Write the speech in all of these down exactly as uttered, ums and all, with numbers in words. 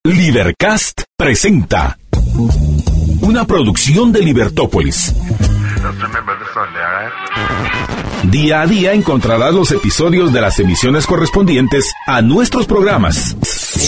Libercast presenta una producción de Libertópolis. Día a día encontrarás los episodios de las emisiones correspondientes a nuestros programas.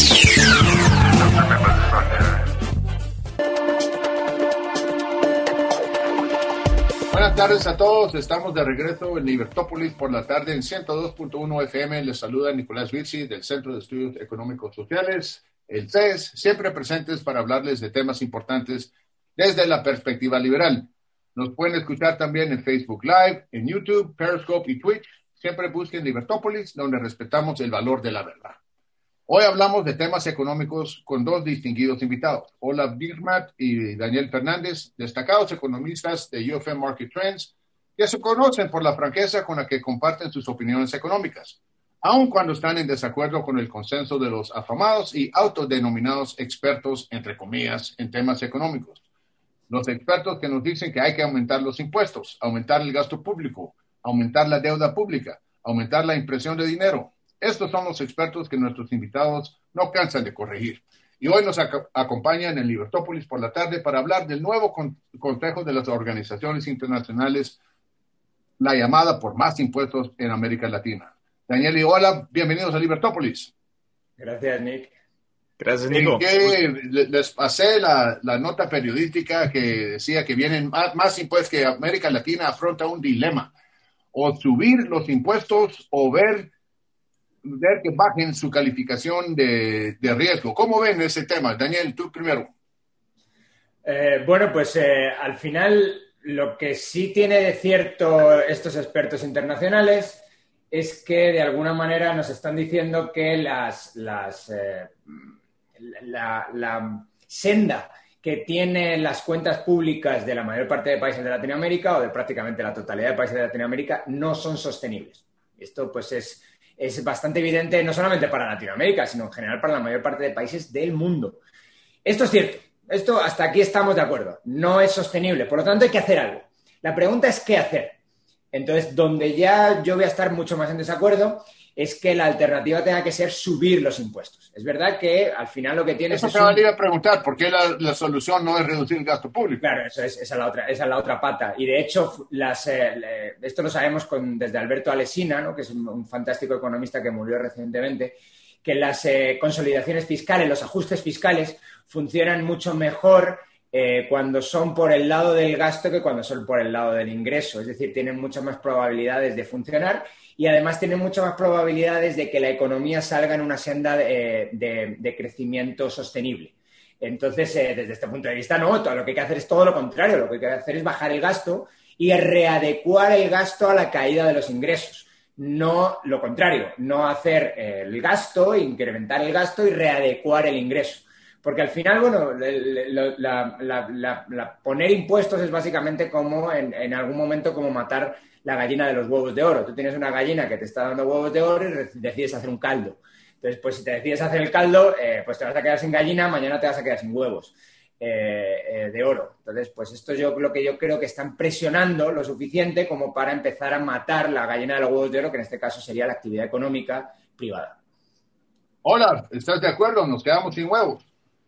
Buenas tardes a todos, estamos de regreso en Libertópolis por la tarde en ciento dos punto uno F M. Les saluda Nicolás Virzi del Centro de Estudios Económicos Sociales, el C E S, siempre presentes para hablarles de temas importantes desde la perspectiva liberal. Nos pueden escuchar también en Facebook Live, en YouTube, Periscope y Twitch. Siempre busquen Libertópolis, donde respetamos el valor de la verdad. Hoy hablamos de temas económicos con dos distinguidos invitados, Olaf Birkmatt y Daniel Fernández, destacados economistas de U F M Market Trends, que se conocen por la franqueza con la que comparten sus opiniones económicas, aun cuando están en desacuerdo con el consenso de los afamados y autodenominados expertos, entre comillas, en temas económicos. Los expertos que nos dicen que hay que aumentar los impuestos, aumentar el gasto público, aumentar la deuda pública, aumentar la impresión de dinero. Estos son los expertos que nuestros invitados no cansan de corregir. Y hoy nos ac- acompañan en Libertópolis por la tarde para hablar del nuevo con- Consejo de las Organizaciones Internacionales, la llamada por más impuestos en América Latina. Daniel y Olaf, bienvenidos a Libertópolis. Gracias, Nick. Gracias, Nico. Que les pasé la, la nota periodística que decía que vienen más, más impuestos, que América Latina afronta un dilema. O subir los impuestos o ver, ver que bajen su calificación de, de riesgo. ¿Cómo ven ese tema? Daniel, tú primero. Eh, bueno, pues eh, al final lo que sí tiene de cierto estos expertos internacionales es que de alguna manera nos están diciendo que las, las, eh, la, la senda que tienen las cuentas públicas de la mayor parte de países de Latinoamérica o de prácticamente la totalidad de países de Latinoamérica no son sostenibles. Esto pues es, es bastante evidente no solamente para Latinoamérica, sino en general para la mayor parte de países del mundo. Esto es cierto. Esto hasta aquí estamos de acuerdo. No es sostenible. Por lo tanto, hay que hacer algo. La pregunta es ¿qué hacer? Entonces, donde ya yo voy a estar mucho más en desacuerdo es que la alternativa tenga que ser subir los impuestos. Es verdad que al final lo que tienes Eso es... te un... valía a preguntar, ¿por qué la, la solución no es reducir el gasto público? Claro, eso es, esa, es la otra, esa es la otra pata. Y de hecho, las, eh, le, esto lo sabemos con, desde Alberto Alesina, ¿no? Que es un, un fantástico economista que murió recientemente, que las eh, consolidaciones fiscales, los ajustes fiscales, funcionan mucho mejor eh, cuando son por el lado del gasto que cuando son por el lado del ingreso. Es decir, tienen muchas más probabilidades de funcionar y además tienen muchas más probabilidades de que la economía salga en una senda de, de, de crecimiento sostenible. Entonces, eh, desde este punto de vista, no, todo lo que hay que hacer es todo lo contrario. Lo que hay que hacer es bajar el gasto y readecuar el gasto a la caída de los ingresos. No lo contrario, no hacer el gasto, incrementar el gasto y readecuar el ingreso. Porque al final, bueno, la, la, la, la, la, poner impuestos es básicamente como en, en algún momento como matar la gallina de los huevos de oro. Tú tienes una gallina que te está dando huevos de oro y decides hacer un caldo. Entonces, pues si te decides hacer el caldo, eh, pues te vas a quedar sin gallina, mañana te vas a quedar sin huevos eh, eh, de oro. Entonces, pues esto es yo, lo que yo creo que están presionando lo suficiente como para empezar a matar la gallina de los huevos de oro, que en este caso sería la actividad económica privada. Hola, ¿estás de acuerdo? Nos quedamos sin huevos.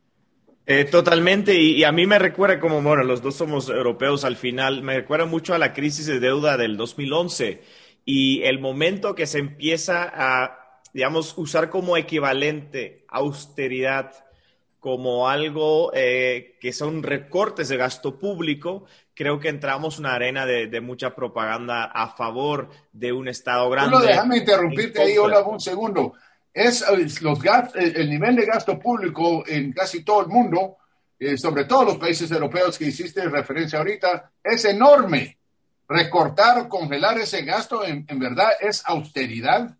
Eh, totalmente, y, y a mí me recuerda como, bueno, los dos somos europeos al final, me recuerda mucho a la crisis de deuda del dos mil once y el momento que se empieza a, digamos, usar como equivalente austeridad como algo eh, que son recortes de gasto público. Creo que entramos en una arena de, de mucha propaganda a favor de un Estado grande. Solo déjame interrumpirte ahí, Olaf, un segundo. Es los gast- el nivel de gasto público en casi todo el mundo, eh, sobre todo los países europeos que hiciste referencia ahorita, es enorme. Recortar o congelar ese gasto, en, en verdad, es austeridad.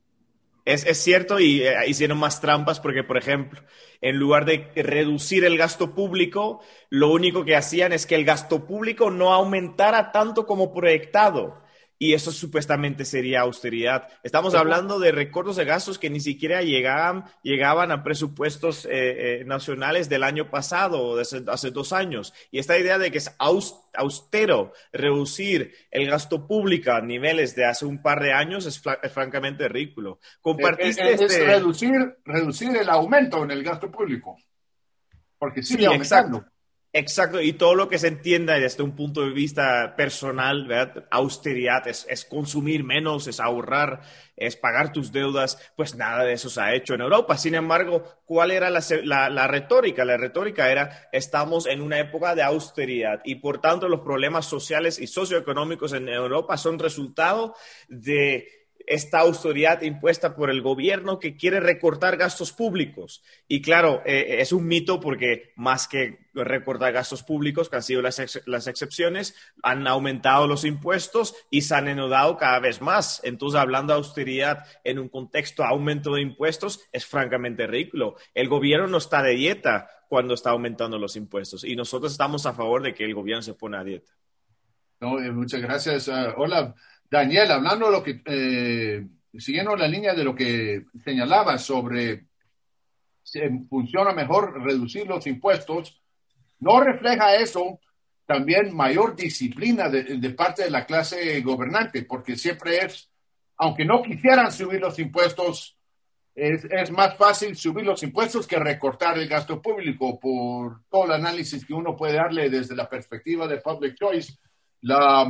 Es, es cierto, y eh, hicieron más trampas porque, por ejemplo, en lugar de reducir el gasto público, lo único que hacían es que el gasto público no aumentara tanto como proyectado. y eso supuestamente sería austeridad. Estamos hablando de recortes de gastos que ni siquiera llegaban, llegaban a presupuestos eh, eh, nacionales del año pasado o de hace, hace dos años. Y esta idea de que es austero reducir el gasto público a niveles de hace un par de años es, es francamente ridículo. Compartiste es, es, este... es reducir, reducir el aumento en el gasto público, porque sigue sí, aumentando. Exacto. Exacto, y todo lo que se entienda desde un punto de vista personal, ¿verdad? Austeridad es, es consumir menos, es ahorrar, es pagar tus deudas, pues nada de eso se ha hecho en Europa. Sin embargo, ¿cuál era la, la, la retórica? La retórica era, estamos en una época de austeridad y por tanto los problemas sociales y socioeconómicos en Europa son resultado de esta austeridad impuesta por el gobierno que quiere recortar gastos públicos. Y claro, eh, es un mito porque más que recortar gastos públicos, que han sido las, ex las excepciones, han aumentado los impuestos y se han endeudado cada vez más. Entonces, hablando de austeridad en un contexto de aumento de impuestos, es francamente ridículo. El gobierno no está de dieta cuando está aumentando los impuestos y nosotros estamos a favor de que el gobierno se ponga a dieta. No, eh, muchas gracias. Uh, hola, Daniel, hablando de lo que, eh, siguiendo la línea de lo que señalaba sobre si funciona mejor reducir los impuestos, ¿no refleja eso también mayor disciplina de, de parte de la clase gobernante? Porque siempre es, aunque no quisieran subir los impuestos, es, es más fácil subir los impuestos que recortar el gasto público por todo el análisis que uno puede darle desde la perspectiva de Public Choice. La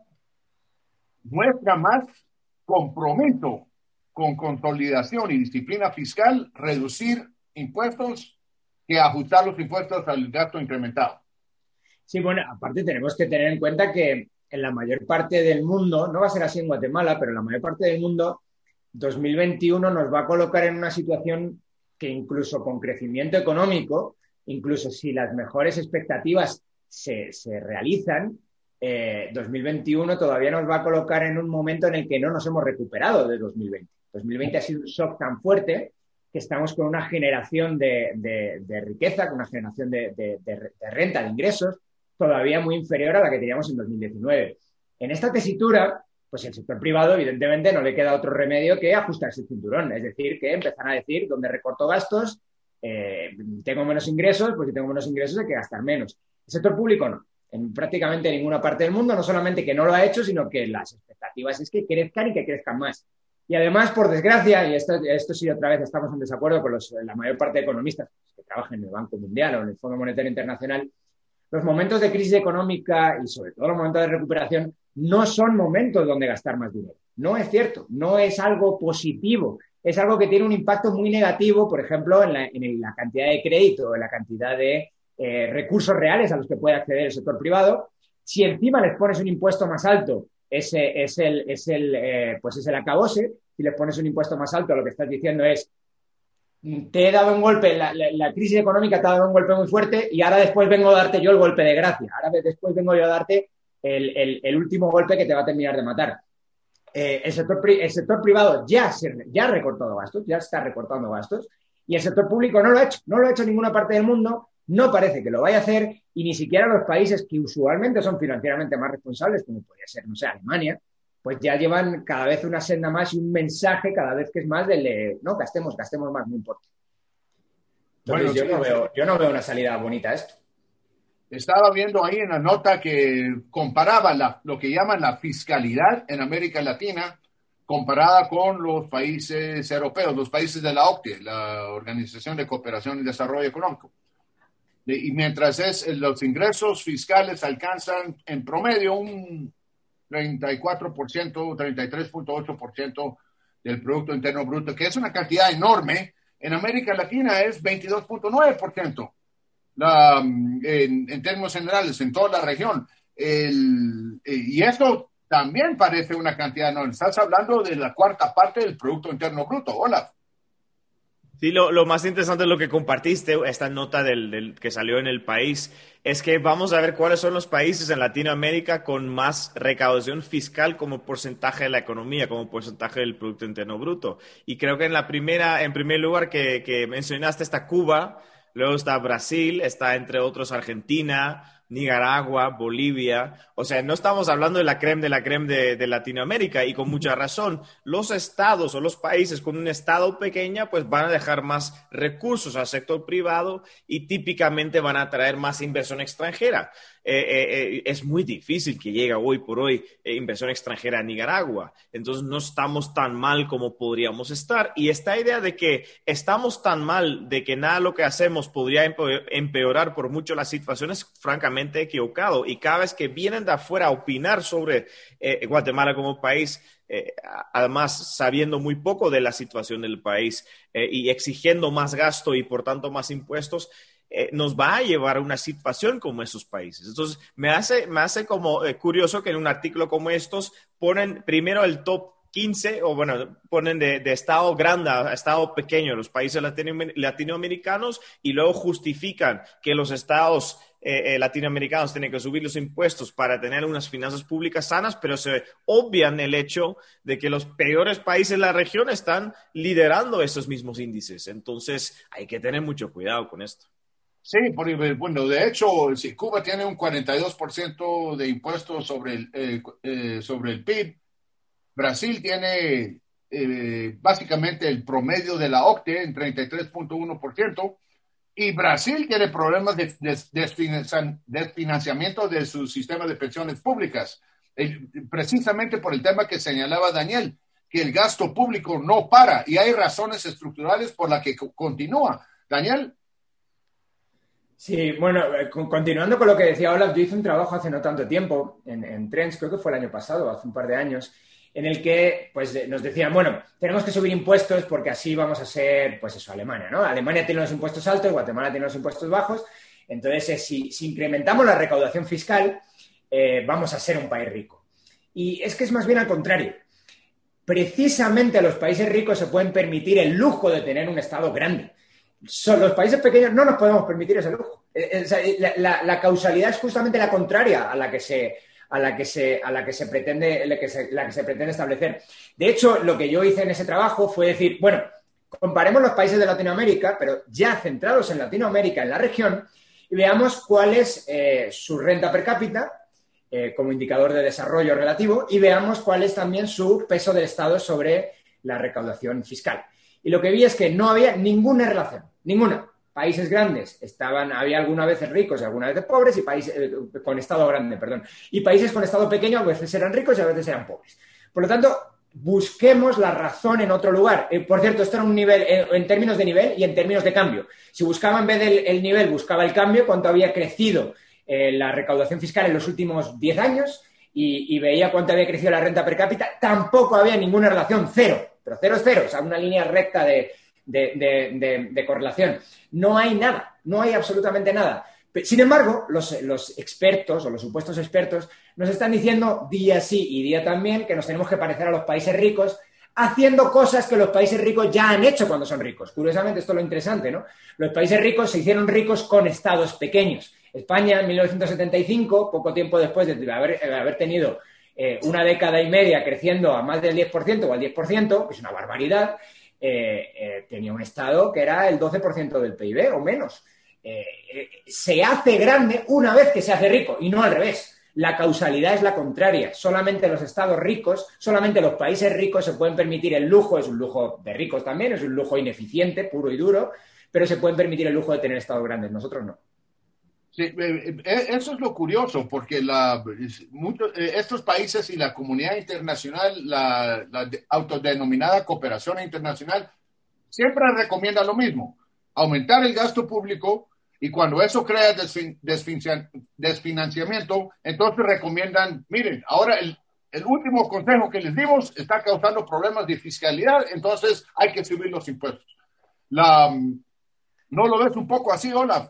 muestra más compromiso con consolidación y disciplina fiscal, reducir impuestos que ajustar los impuestos al gasto incrementado. Sí, bueno, aparte tenemos que tener en cuenta que en la mayor parte del mundo, no va a ser así en Guatemala, pero en la mayor parte del mundo, dos mil veintiuno nos va a colocar en una situación que incluso con crecimiento económico, incluso si las mejores expectativas se, se realizan, Eh, dos mil veintiuno todavía nos va a colocar en un momento en el que no nos hemos recuperado de dos mil veinte. dos mil veinte ha sido un shock tan fuerte que estamos con una generación de, de, de riqueza, con una generación de, de, de, de renta, de ingresos, todavía muy inferior a la que teníamos en dos mil diecinueve. En esta tesitura, pues el sector privado, evidentemente, no le queda otro remedio que ajustarse el cinturón. Es decir, que empezar a decir, donde recorto gastos, eh, tengo menos ingresos, pues si tengo menos ingresos hay que gastar menos. El sector público no. En prácticamente ninguna parte del mundo, no solamente que no lo ha hecho, sino que las expectativas es que crezcan y que crezcan más. Y además, por desgracia, y esto, esto sí otra vez estamos en desacuerdo con los, la mayor parte de economistas que trabajan en el Banco Mundial o en el Fondo Monetario Internacional, los momentos de crisis económica y sobre todo los momentos de recuperación no son momentos donde gastar más dinero. No es cierto, no es algo positivo, es algo que tiene un impacto muy negativo, por ejemplo, en la, en la cantidad de crédito, en la cantidad de Eh, recursos reales a los que puede acceder el sector privado. Si encima les pones un impuesto más alto, ese es el, es el, eh, pues es el acabose. Si les pones un impuesto más alto, lo que estás diciendo es, te he dado un golpe, la, la, la crisis económica te ha dado un golpe muy fuerte y ahora después vengo a darte yo el golpe de gracia. Ahora después vengo yo a darte el, el, el último golpe que te va a terminar de matar. Eh, el, sector, el sector privado ya, se, ya ha recortado gastos, ya está recortando gastos, y el sector público no lo ha hecho, no lo ha hecho en ninguna parte del mundo. No parece que lo vaya a hacer y ni siquiera los países que usualmente son financieramente más responsables, como podría ser, no sé, Alemania, pues ya llevan cada vez una senda más y un mensaje cada vez que es más del de, no, gastemos, gastemos más, no importa. Entonces, bueno, yo, sí, no veo, yo no veo una salida bonita a esto. Estaba viendo ahí en la nota que comparaba la, lo que llaman la fiscalidad en América Latina comparada con los países europeos, los países de la O C D E, la Organización de Cooperación y Desarrollo Económico. Y mientras es, los ingresos fiscales alcanzan en promedio un treinta y cuatro por ciento, treinta y tres punto ocho por ciento del Producto Interno Bruto, que es una cantidad enorme, en América Latina es veintidós punto nueve por ciento la, en, en términos generales, en toda la región. El, y esto también parece una cantidad enorme. Estás hablando de la cuarta parte del Producto Interno Bruto. Hola. Sí, lo, lo más interesante de lo que compartiste, esta nota del, del que salió en El País, es que vamos a ver cuáles son los países en Latinoamérica con más recaudación fiscal como porcentaje de la economía, como porcentaje del Producto Interno Bruto. Y creo que en la primera, en primer lugar que, que mencionaste está Cuba, luego está Brasil, está entre otros Argentina, Nicaragua, Bolivia. O sea, no estamos hablando de la creme de la creme de, de Latinoamérica, y con mucha razón. Los estados o los países con un estado pequeño pues van a dejar más recursos al sector privado y típicamente van a atraer más inversión extranjera. Eh, eh, eh, es muy difícil que llegue hoy por hoy eh, inversión extranjera a Nicaragua. Entonces no estamos tan mal como podríamos estar. Y esta idea de que estamos tan mal, de que nada de lo que hacemos podría empeorar por mucho la situación, es francamente equivocado. Y cada vez que vienen de afuera a opinar sobre eh, Guatemala como país, eh, además sabiendo muy poco de la situación del país eh, y exigiendo más gasto y por tanto más impuestos, Eh, nos va a llevar a una situación como esos países. Entonces, me hace, me hace como eh, curioso que en un artículo como estos ponen primero el top quince, o bueno, ponen de, de estado grande a estado pequeño los países latino, latinoamericanos, y luego justifican que los estados eh, eh, latinoamericanos tienen que subir los impuestos para tener unas finanzas públicas sanas, pero se obvian el hecho de que los peores países de la región están liderando esos mismos índices. Entonces, hay que tener mucho cuidado con esto. Sí, bueno, de hecho, si Cuba tiene un cuarenta y dos por ciento de impuestos sobre el, eh, eh, sobre el P I B, Brasil tiene eh, básicamente el promedio de la O C D E en treinta y tres punto uno por ciento, y Brasil tiene problemas de, de, de desfinanciamiento de su sistema de pensiones públicas, eh, precisamente por el tema que señalaba Daniel, que el gasto público no para y hay razones estructurales por las que continúa. Daniel. Sí, bueno, continuando con lo que decía Olaf, yo hice un trabajo hace no tanto tiempo en, en Trends, creo que fue el año pasado, hace un par de años, en el que pues, nos decían, bueno, tenemos que subir impuestos porque así vamos a ser, pues eso, Alemania, ¿no? Alemania tiene los impuestos altos, Guatemala tiene los impuestos bajos, entonces eh, si, si incrementamos la recaudación fiscal, eh, vamos a ser un país rico. Y es que es más bien al contrario. Precisamente los países ricos se pueden permitir el lujo de tener un Estado grande. Son los países pequeños no nos podemos permitir ese lujo. La, la, la causalidad es justamente la contraria a la que se, a la que se, a la que se pretende, la que se, la que se pretende establecer. De hecho, lo que yo hice en ese trabajo fue decir, bueno, comparemos los países de Latinoamérica, pero ya centrados en Latinoamérica, en la región, y veamos cuál es eh, su renta per cápita eh, como indicador de desarrollo relativo, y veamos cuál es también su peso del Estado sobre la recaudación fiscal. Y lo que vi es que no había ninguna relación, ninguna. Países grandes estaban, había algunas veces ricos y algunas veces pobres, y países eh, con Estado grande, perdón. Y países con Estado pequeño a veces eran ricos y a veces eran pobres. Por lo tanto, busquemos la razón en otro lugar. Eh, por cierto, esto era un nivel, eh, en términos de nivel y en términos de cambio. Si buscaba en vez del el nivel, buscaba el cambio, cuánto había crecido eh, la recaudación fiscal en los últimos diez años, y, y veía cuánto había crecido la renta per cápita, tampoco había ninguna relación, cero. Pero cero es cero, o sea, una línea recta de, de, de, de, de correlación. No hay nada, no hay absolutamente nada. Sin embargo, los, los expertos o los supuestos expertos nos están diciendo día sí y día también que nos tenemos que parecer a los países ricos, haciendo cosas que los países ricos ya han hecho cuando son ricos. Curiosamente, esto es lo interesante, ¿no? Los países ricos se hicieron ricos con estados pequeños. España, en mil novecientos setenta y cinco, poco tiempo después de haber, de haber tenido eh, una década y media creciendo a más del diez por ciento o al diez por ciento, que es una barbaridad, eh, eh, tenía un estado que era el doce por ciento del P I B o menos. Eh, eh, se hace grande una vez que se hace rico y no al revés. La causalidad es la contraria. Solamente los estados ricos, solamente los países ricos se pueden permitir el lujo, es un lujo de ricos también, es un lujo ineficiente, puro y duro, pero se pueden permitir el lujo de tener estados grandes, nosotros no. Sí, eh, eh, eso es lo curioso, porque la, muchos, eh, estos países y la comunidad internacional, la, la autodenominada cooperación internacional, siempre recomienda lo mismo, aumentar el gasto público, y cuando eso crea desfin, desfin, desfinanciamiento, entonces recomiendan, miren, ahora el, el último consejo que les dimos está causando problemas de fiscalidad, entonces hay que subir los impuestos. La, ¿no lo ves un poco así, Olaf?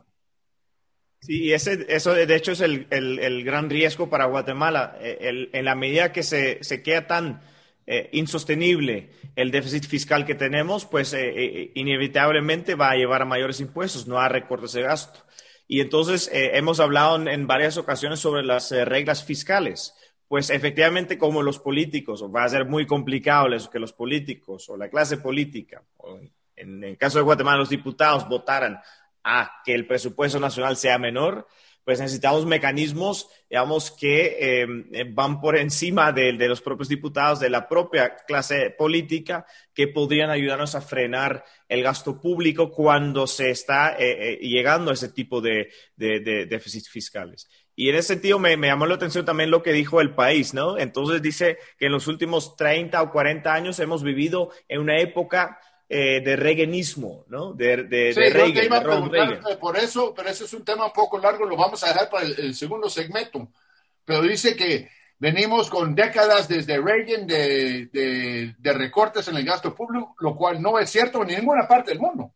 Sí, y ese, eso de hecho es el, el, el gran riesgo para Guatemala. El, en la medida que se, se queda tan eh, insostenible el déficit fiscal que tenemos, pues eh, eh, inevitablemente va a llevar a mayores impuestos, no a recortes de gasto. Y entonces eh, hemos hablado en, en varias ocasiones sobre las eh, reglas fiscales. Pues efectivamente, como los políticos, va a ser muy complicado eso, que los políticos o la clase política, o en el caso de Guatemala los diputados, votaran a que el presupuesto nacional sea menor, pues necesitamos mecanismos, digamos, que eh, van por encima de, de los propios diputados, de la propia clase política, que podrían ayudarnos a frenar el gasto público cuando se está eh, eh, llegando a ese tipo de, de, de déficits fiscales. Y en ese sentido me, me llamó la atención también lo que dijo El País, ¿no? Entonces dice que en los últimos treinta o cuarenta años hemos vivido en una época eh, de reaganismo, ¿no? De, de, sí, de Reagan, te iba a de Ronald preguntar Reagan. por eso, pero ese es un tema un poco largo, lo vamos a dejar para el, el segundo segmento. Pero dice que venimos con décadas desde Reagan de, de, de recortes en el gasto público, lo cual no es cierto en ninguna parte del mundo.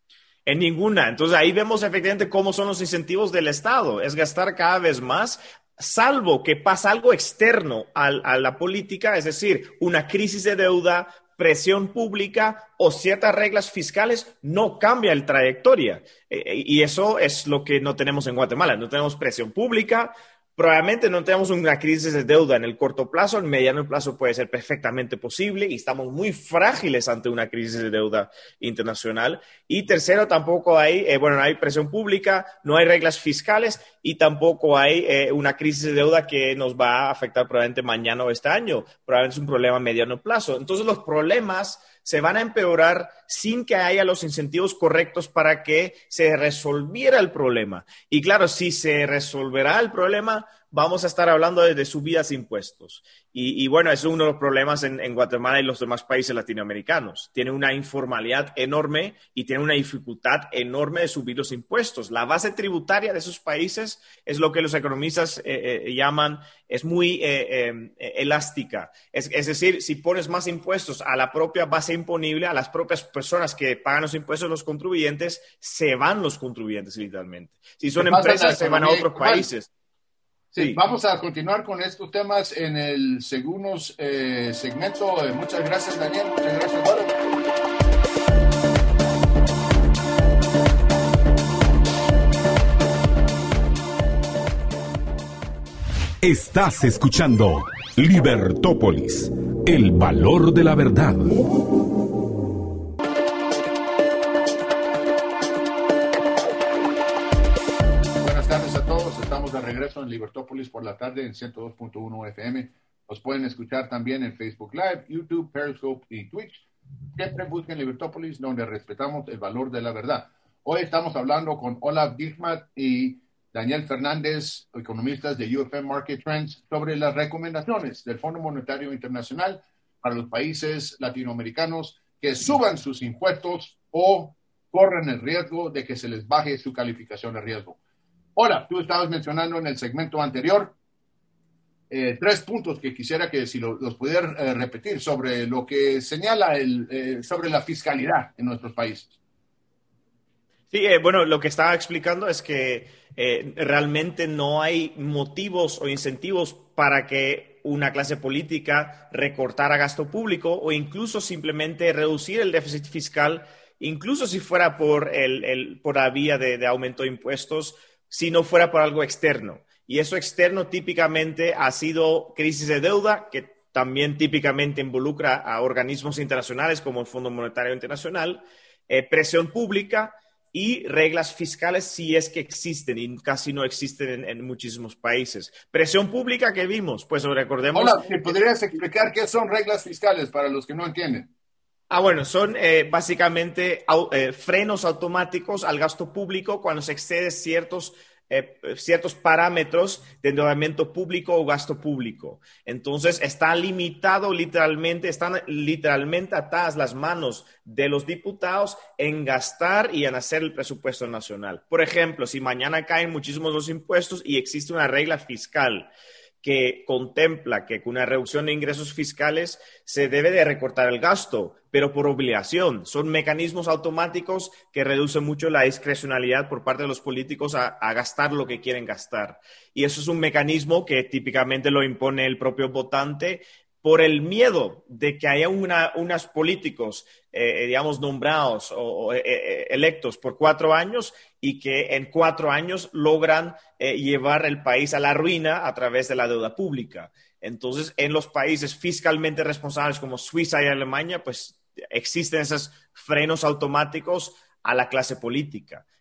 En ninguna. Entonces ahí vemos efectivamente cómo son los incentivos del Estado. Es gastar cada vez más, salvo que pasa algo externo a, a la política, es decir, una crisis de deuda, presión pública o ciertas reglas fiscales, no cambia la trayectoria. Eh, y eso es lo que no tenemos en Guatemala. No tenemos presión pública. Probablemente no tenemos una crisis de deuda en el corto plazo, en mediano plazo puede ser perfectamente posible y estamos muy frágiles ante una crisis de deuda internacional. Y tercero, tampoco hay, eh, bueno, no hay presión pública, no hay reglas fiscales y tampoco hay eh, una crisis de deuda que nos va a afectar probablemente mañana o este año. Probablemente es un problema a mediano plazo. Entonces los problemas se van a empeorar sin que haya los incentivos correctos para que se resolviera el problema. Y claro, si se resolverá el problema, vamos a estar hablando de, de subidas de impuestos. Y, y bueno, es uno de los problemas en, en Guatemala y los demás países latinoamericanos. Tiene una informalidad enorme y tiene una dificultad enorme de subir los impuestos. La base tributaria de esos países es lo que los economistas eh, eh, llaman, es muy eh, eh, elástica. Es, es decir, si pones más impuestos a la propia base imponible, a las propias personas que pagan los impuestos, los contribuyentes, se van los contribuyentes literalmente. Si son empresas, se van a otros países. Sí, Sí. Vamos a continuar con estos temas en el segundo eh, segmento. Eh, muchas gracias, Daniel. Muchas gracias, Eduardo. Estás escuchando Libertópolis, el valor de la verdad. Estamos de regreso en Libertópolis por la tarde en ciento dos punto uno F M. Nos pueden escuchar también en Facebook Live, YouTube, Periscope y Twitch. Siempre busquen Libertópolis, donde respetamos el valor de la verdad. Hoy estamos hablando con Olaf Dijkman y Daniel Fernández, economistas de U F M Market Trends, sobre las recomendaciones del Fondo Monetario Internacional para los países latinoamericanos que suban sus impuestos o corren el riesgo de que se les baje su calificación de riesgo. Ahora, tú estabas mencionando en el segmento anterior eh, tres puntos que quisiera que si lo, los pudiera eh, repetir sobre lo que señala el, eh, sobre la fiscalidad en nuestros países. Sí, eh, bueno, lo que estaba explicando es que eh, realmente no hay motivos o incentivos para que una clase política recortara gasto público o incluso simplemente reducir el déficit fiscal, incluso si fuera por, el, el, por la vía de, de aumento de impuestos, si no fuera por algo externo. Y eso externo típicamente ha sido crisis de deuda, que también típicamente involucra a organismos internacionales como el Fondo Monetario Internacional, eh, presión pública y reglas fiscales si es que existen y casi no existen en, en muchísimos países. Presión pública que vimos, pues recordemos... Hola, ¿me podrías explicar qué son reglas fiscales para los que no entienden? Ah, bueno, son eh, básicamente au, eh, frenos automáticos al gasto público cuando se excede ciertos, eh, ciertos parámetros de endeudamiento público o gasto público. Entonces, está limitado literalmente, están literalmente atadas las manos de los diputados en gastar y en hacer el presupuesto nacional. Por ejemplo, si mañana caen muchísimos los impuestos y existe una regla fiscal que contempla que con una reducción de ingresos fiscales se debe de recortar el gasto, pero por obligación. Son mecanismos automáticos que reducen mucho la discrecionalidad por parte de los políticos a, a gastar lo que quieren gastar. Y eso es un mecanismo que típicamente lo impone el propio votante por el miedo de que haya una, unos políticos, eh, digamos, nombrados o, o eh, electos por cuatro años y que en cuatro años logran eh, llevar el país a la ruina a través de la deuda pública. Entonces, en los países fiscalmente responsables como Suiza y Alemania, pues existen esos frenos automáticos a la clase política.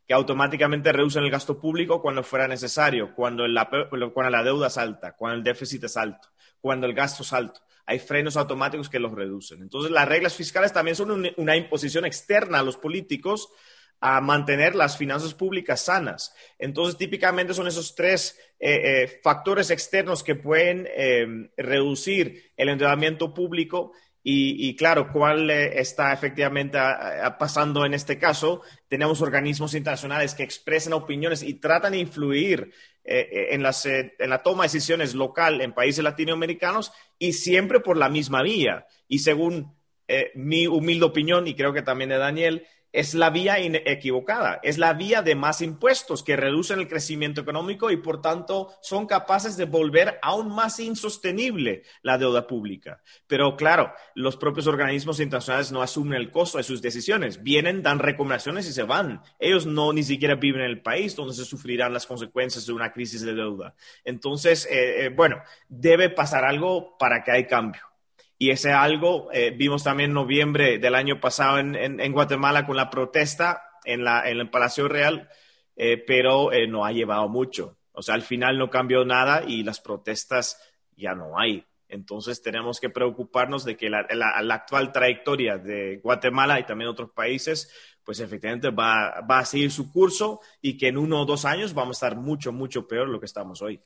que automáticamente reducen el gasto público cuando fuera necesario, cuando la, cuando la deuda es alta, cuando el déficit es alto, cuando el gasto es alto. Hay frenos automáticos que los reducen. Entonces, las reglas fiscales también son un, una imposición externa a los políticos a mantener las finanzas públicas sanas. Entonces, típicamente son esos tres eh, eh, factores externos que pueden eh, reducir el endeudamiento público. Y, y claro, ¿cuál eh, está efectivamente a, a pasando en este caso? Tenemos organismos internacionales que expresan opiniones y tratan de influir eh, en, las, eh, en la toma de decisiones local en países latinoamericanos y siempre por la misma vía. Y según eh, mi humilde opinión, y creo que también de Daniel, es la vía equivocada, es la vía de más impuestos que reducen el crecimiento económico y por tanto son capaces de volver aún más insostenible la deuda pública. Pero claro, los propios organismos internacionales no asumen el costo de sus decisiones, vienen, dan recomendaciones y se van. Ellos no ni siquiera viven en el país donde se sufrirán las consecuencias de una crisis de deuda. Entonces, eh, eh, bueno, debe pasar algo para que haya cambio. Y ese algo eh, vimos también en noviembre del año pasado en, en, en Guatemala con la protesta en, la, en el Palacio Real, eh, pero eh, no ha llevado mucho. O sea, al final no cambió nada y las protestas ya no hay. Entonces tenemos que preocuparnos de que la, la, la actual trayectoria de Guatemala y también otros países, pues efectivamente va, va a seguir su curso y que en uno o dos años vamos a estar mucho, mucho peor de lo que estamos hoy.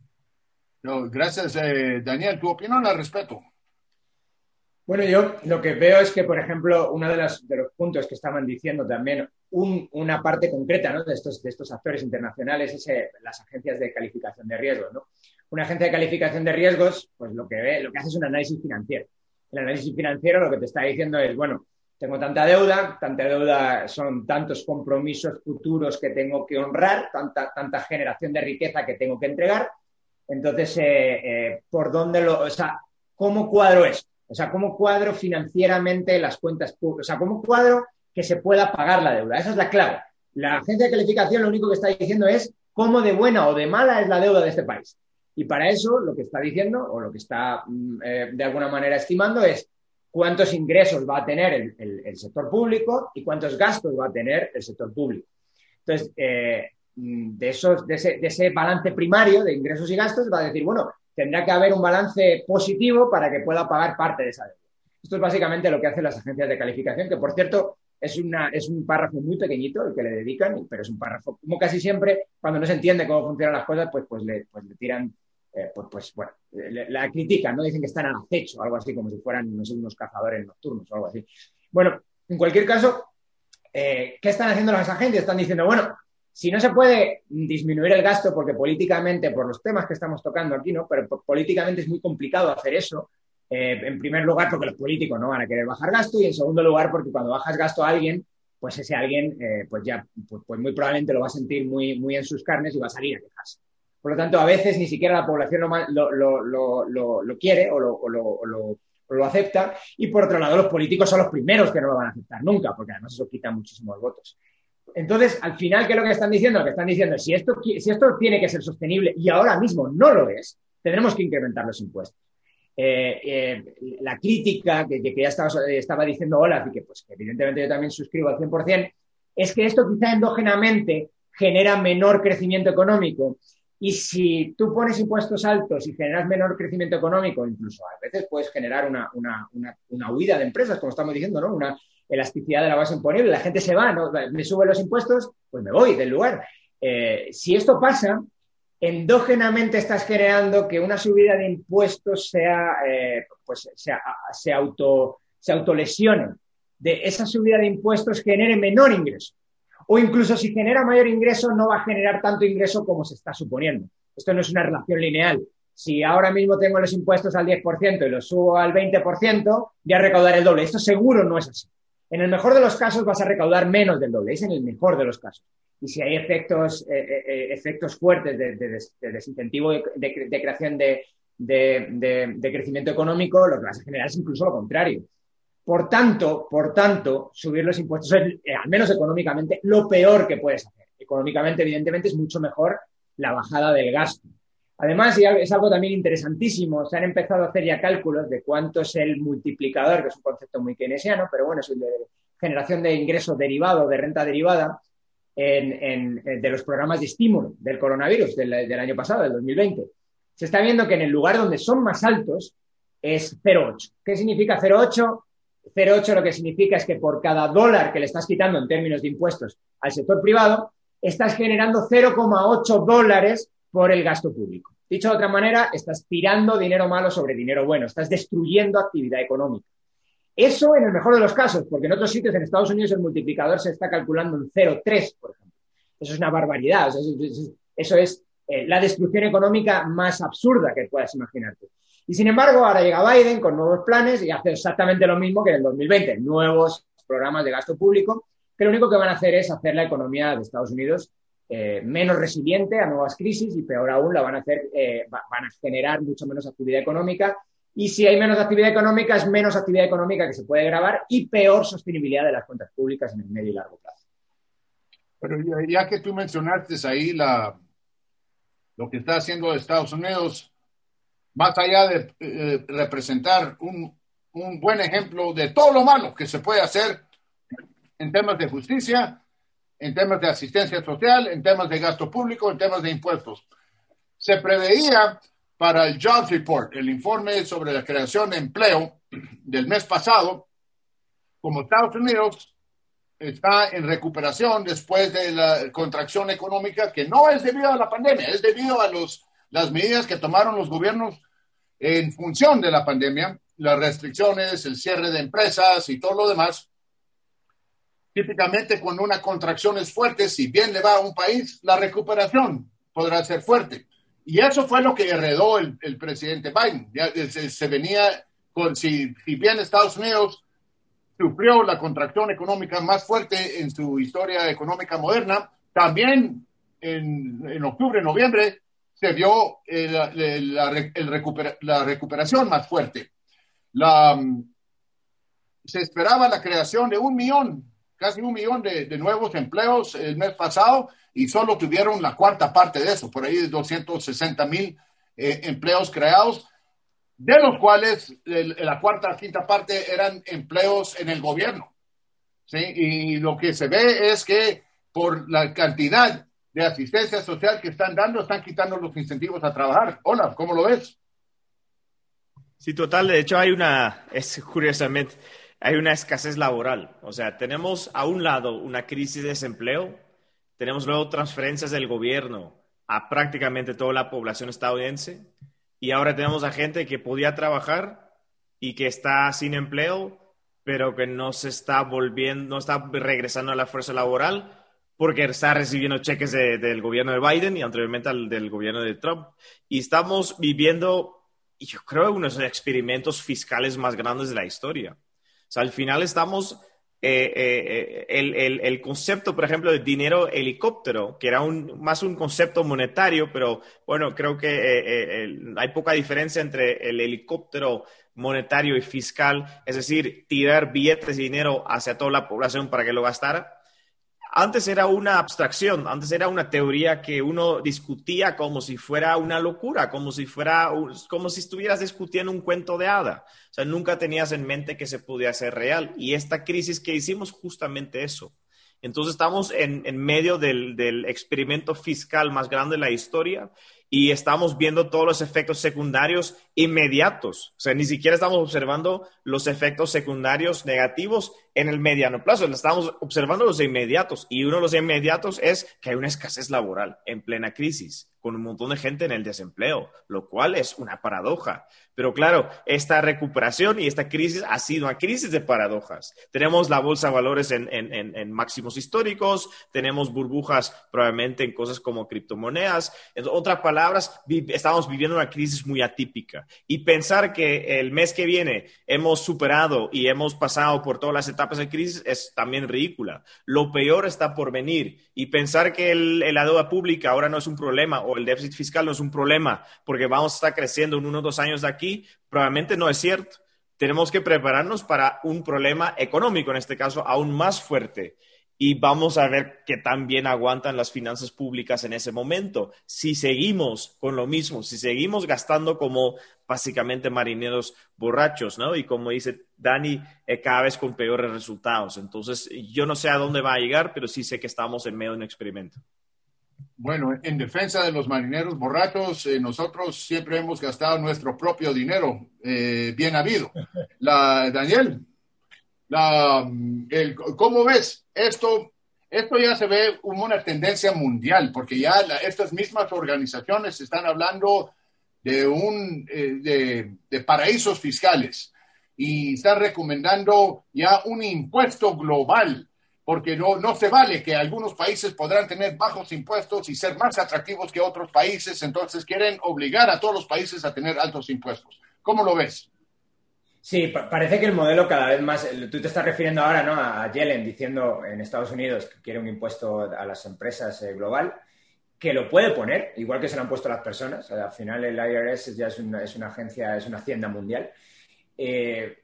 No, gracias, eh, Daniel. Tu opinión la respeto. Bueno, yo lo que veo es que, por ejemplo, uno de los, de los puntos que estaban diciendo también, un, una parte concreta, ¿no?, de, estos, de estos actores internacionales es eh, las agencias de calificación de riesgos, ¿no? Una agencia de calificación de riesgos, pues lo que ve, lo que hace es un análisis financiero. El análisis financiero lo que te está diciendo es, bueno, tengo tanta deuda, tanta deuda son tantos compromisos futuros que tengo que honrar, tanta, tanta generación de riqueza que tengo que entregar. Entonces, eh, eh, ¿por dónde lo, o sea, cómo cuadro eso? O sea, ¿cómo cuadro financieramente las cuentas públicas? O sea, ¿cómo cuadro que se pueda pagar la deuda? Esa es la clave. La agencia de calificación lo único que está diciendo es cómo de buena o de mala es la deuda de este país. Y para eso lo que está diciendo, o lo que está eh, de alguna manera estimando, es cuántos ingresos va a tener el, el, el sector público y cuántos gastos va a tener el sector público. Entonces, eh, de, esos, de, ese, de ese balance primario de ingresos y gastos va a decir, bueno, tendrá que haber un balance positivo para que pueda pagar parte de esa deuda. Esto es básicamente lo que hacen las agencias de calificación, que por cierto es, una, es un párrafo muy pequeñito el que le dedican, pero es un párrafo, como casi siempre, cuando no se entiende cómo funcionan las cosas, pues, pues, le, pues le tiran, eh, pues, pues bueno, le, la critican, ¿no? Dicen que están al acecho, algo así, como si fueran, no sé, unos cazadores nocturnos o algo así. Bueno, en cualquier caso, eh, ¿qué están haciendo las agencias? Están diciendo, bueno, si no se puede disminuir el gasto, porque políticamente, por los temas que estamos tocando aquí, ¿no?, pero políticamente es muy complicado hacer eso, eh, en primer lugar porque los políticos no van a querer bajar gasto y en segundo lugar porque cuando bajas gasto a alguien, pues ese alguien eh, pues ya pues, pues muy probablemente lo va a sentir muy, muy en sus carnes y va a salir a quejarse. Por lo tanto, a veces ni siquiera la población lo, lo, lo, lo, lo quiere o lo, o lo, o lo, o lo acepta, y por otro lado los políticos son los primeros que no lo van a aceptar nunca, porque además eso quita muchísimos votos. Entonces, al final, ¿qué es lo que están diciendo? Lo que están diciendo es, si esto, si esto tiene que ser sostenible y ahora mismo no lo es, tendremos que incrementar los impuestos. Eh, eh, la crítica que, que ya estaba, estaba diciendo Olaf y que, pues, que evidentemente yo también suscribo al cien por ciento, es que esto quizá endógenamente genera menor crecimiento económico. Y si tú pones impuestos altos y generas menor crecimiento económico, incluso a veces puedes generar una, una, una, una huida de empresas, como estamos diciendo, ¿no? Una elasticidad de la base imponible, la gente se va, ¿no? Me suben los impuestos, pues me voy del lugar. Eh, si esto pasa, endógenamente estás generando que una subida de impuestos sea, eh, pues sea, se, auto, se autolesione. De esa subida de impuestos genere menor ingreso. O incluso si genera mayor ingreso, no va a generar tanto ingreso como se está suponiendo. Esto no es una relación lineal. Si ahora mismo tengo los impuestos al diez por ciento y los subo al veinte por ciento, voy a recaudar el doble. Esto seguro no es así. En el mejor de los casos vas a recaudar menos del doble, es en el mejor de los casos. Y si hay efectos, eh, eh, efectos fuertes de, de, de desincentivo de, de, de creación de, de, de, de crecimiento económico, lo que vas a generar es incluso lo contrario. Por tanto, por tanto, subir los impuestos es, eh, al menos económicamente, lo peor que puedes hacer. Económicamente, evidentemente, es mucho mejor la bajada del gasto. Además, y es algo también interesantísimo, se han empezado a hacer ya cálculos de cuánto es el multiplicador, que es un concepto muy keynesiano, pero bueno, es el de generación de ingresos derivados, de renta derivada, en, en, de los programas de estímulo del coronavirus del, del año pasado, del dos mil veinte. Se está viendo que en el lugar donde son más altos es cero coma ocho. ¿Qué significa cero coma ocho? cero coma ocho lo que significa es que por cada dólar que le estás quitando en términos de impuestos al sector privado, estás generando cero coma ocho dólares por el gasto público. Dicho de otra manera, estás tirando dinero malo sobre dinero bueno, estás destruyendo actividad económica. Eso en el mejor de los casos, porque en otros sitios, en Estados Unidos, el multiplicador se está calculando en cero coma tres, por ejemplo. Eso es una barbaridad. O sea, eso, eso, eso es eh, la destrucción económica más absurda que puedas imaginarte. Y sin embargo, ahora llega Biden con nuevos planes y hace exactamente lo mismo que en el dos mil veinte. Nuevos programas de gasto público, que lo único que van a hacer es hacer la economía de Estados Unidos eh, menos resiliente a nuevas crisis y peor aún, la van a hacer, eh, van a generar mucho menos actividad económica. Y si hay menos actividad económica, es menos actividad económica que se puede grabar y peor sostenibilidad de las cuentas públicas en el medio y largo plazo. Pero ya, ya que tú mencionaste ahí la, lo que está haciendo Estados Unidos, más allá de eh, representar un, un buen ejemplo de todo lo malo que se puede hacer en temas de justicia, en temas de asistencia social, en temas de gasto público, en temas de impuestos. Se preveía para el Jobs Report, el informe sobre la creación de empleo del mes pasado, como Estados Unidos está en recuperación después de la contracción económica, que no es debido a la pandemia, es debido a los, las medidas que tomaron los gobiernos en función de la pandemia, las restricciones, el cierre de empresas y todo lo demás. Típicamente cuando una contracción es fuerte, si bien le va a un país, la recuperación podrá ser fuerte. Y eso fue lo que heredó el, el presidente Biden. Ya, se, se venía con, si, si bien Estados Unidos sufrió la contracción económica más fuerte en su historia económica moderna, también en, en octubre, noviembre, se vio eh, la, la, el recupera, la recuperación más fuerte. La, se esperaba la creación de un millón, casi un millón de, de nuevos empleos el mes pasado y solo tuvieron la cuarta parte de eso, por ahí de doscientos sesenta mil eh, empleos creados, de los cuales el, la cuarta, quinta parte eran empleos en el gobierno. ¿Sí? Y lo que se ve es que por la cantidad de asistencia social que están dando, están quitando los incentivos a trabajar. Hola, ¿cómo lo ves? Sí, total. De hecho, hay una, es curiosamente, hay una escasez laboral. O sea, tenemos a un lado una crisis de desempleo, tenemos luego transferencias del gobierno a prácticamente toda la población estadounidense y ahora tenemos a gente que podía trabajar y que está sin empleo, pero que no se está volviendo, no está regresando a la fuerza laboral porque está recibiendo cheques de, del gobierno de Biden y anteriormente al, del gobierno de Trump. Y estamos viviendo, yo creo, uno de los experimentos fiscales más grandes de la historia. O sea, al final estamos, eh, eh, el, el, el concepto, por ejemplo, de dinero helicóptero, que era un, más un concepto monetario, pero bueno, creo que eh, eh, hay poca diferencia entre el helicóptero monetario y fiscal, es decir, tirar billetes de dinero hacia toda la población para que lo gastara. Antes era una abstracción, antes era una teoría que uno discutía como si fuera una locura, como si fuera, como si estuvieras discutiendo un cuento de hada. O sea, nunca tenías en mente que se podía hacer real. Y esta crisis que hicimos justamente eso. Entonces estamos en, en medio del, del experimento fiscal más grande de la historia y estamos viendo todos los efectos secundarios inmediatos. O sea, ni siquiera estamos observando los efectos secundarios negativos en el mediano plazo. Estamos observando los inmediatos y uno de los inmediatos es que hay una escasez laboral en plena crisis, con un montón de gente en el desempleo, lo cual es una paradoja. Pero claro, esta recuperación y esta crisis ha sido una crisis de paradojas. Tenemos la bolsa de valores en, en, en, en máximos históricos, tenemos burbujas probablemente en cosas como criptomonedas. En otras palabras, vi, estamos viviendo una crisis muy atípica. Y pensar que el mes que viene hemos superado y hemos pasado por todas las etapas de crisis es también ridícula. Lo peor está por venir. Y pensar que el, la deuda pública ahora no es un problema o el déficit fiscal no es un problema porque vamos a estar creciendo en uno o dos años de aquí, probablemente no es cierto. Tenemos que prepararnos para un problema económico, en este caso, aún más fuerte. Y vamos a ver qué tan bien aguantan las finanzas públicas en ese momento. Si seguimos con lo mismo, si seguimos gastando como básicamente marineros borrachos, ¿no? Y como dice Dani, eh, cada vez con peores resultados. Entonces, yo no sé a dónde va a llegar, pero sí sé que estamos en medio de un experimento. Bueno, en defensa de los marineros borrachos, eh, nosotros siempre hemos gastado nuestro propio dinero, eh, bien habido. La, Daniel, la, el, ¿cómo ves? Esto, esto ya se ve como una tendencia mundial, porque ya la, estas mismas organizaciones están hablando de, un, eh, de, de paraísos fiscales y están recomendando ya un impuesto global, porque no, no se vale que algunos países podrán tener bajos impuestos y ser más atractivos que otros países, entonces quieren obligar a todos los países a tener altos impuestos. ¿Cómo lo ves? Sí, pa- parece que el modelo cada vez más, tú te estás refiriendo ahora, ¿no?, a Yellen diciendo en Estados Unidos que quiere un impuesto a las empresas eh, global, que lo puede poner, igual que se lo han puesto las personas. Al final el I R S ya es una, es una agencia, es una hacienda mundial. Eh,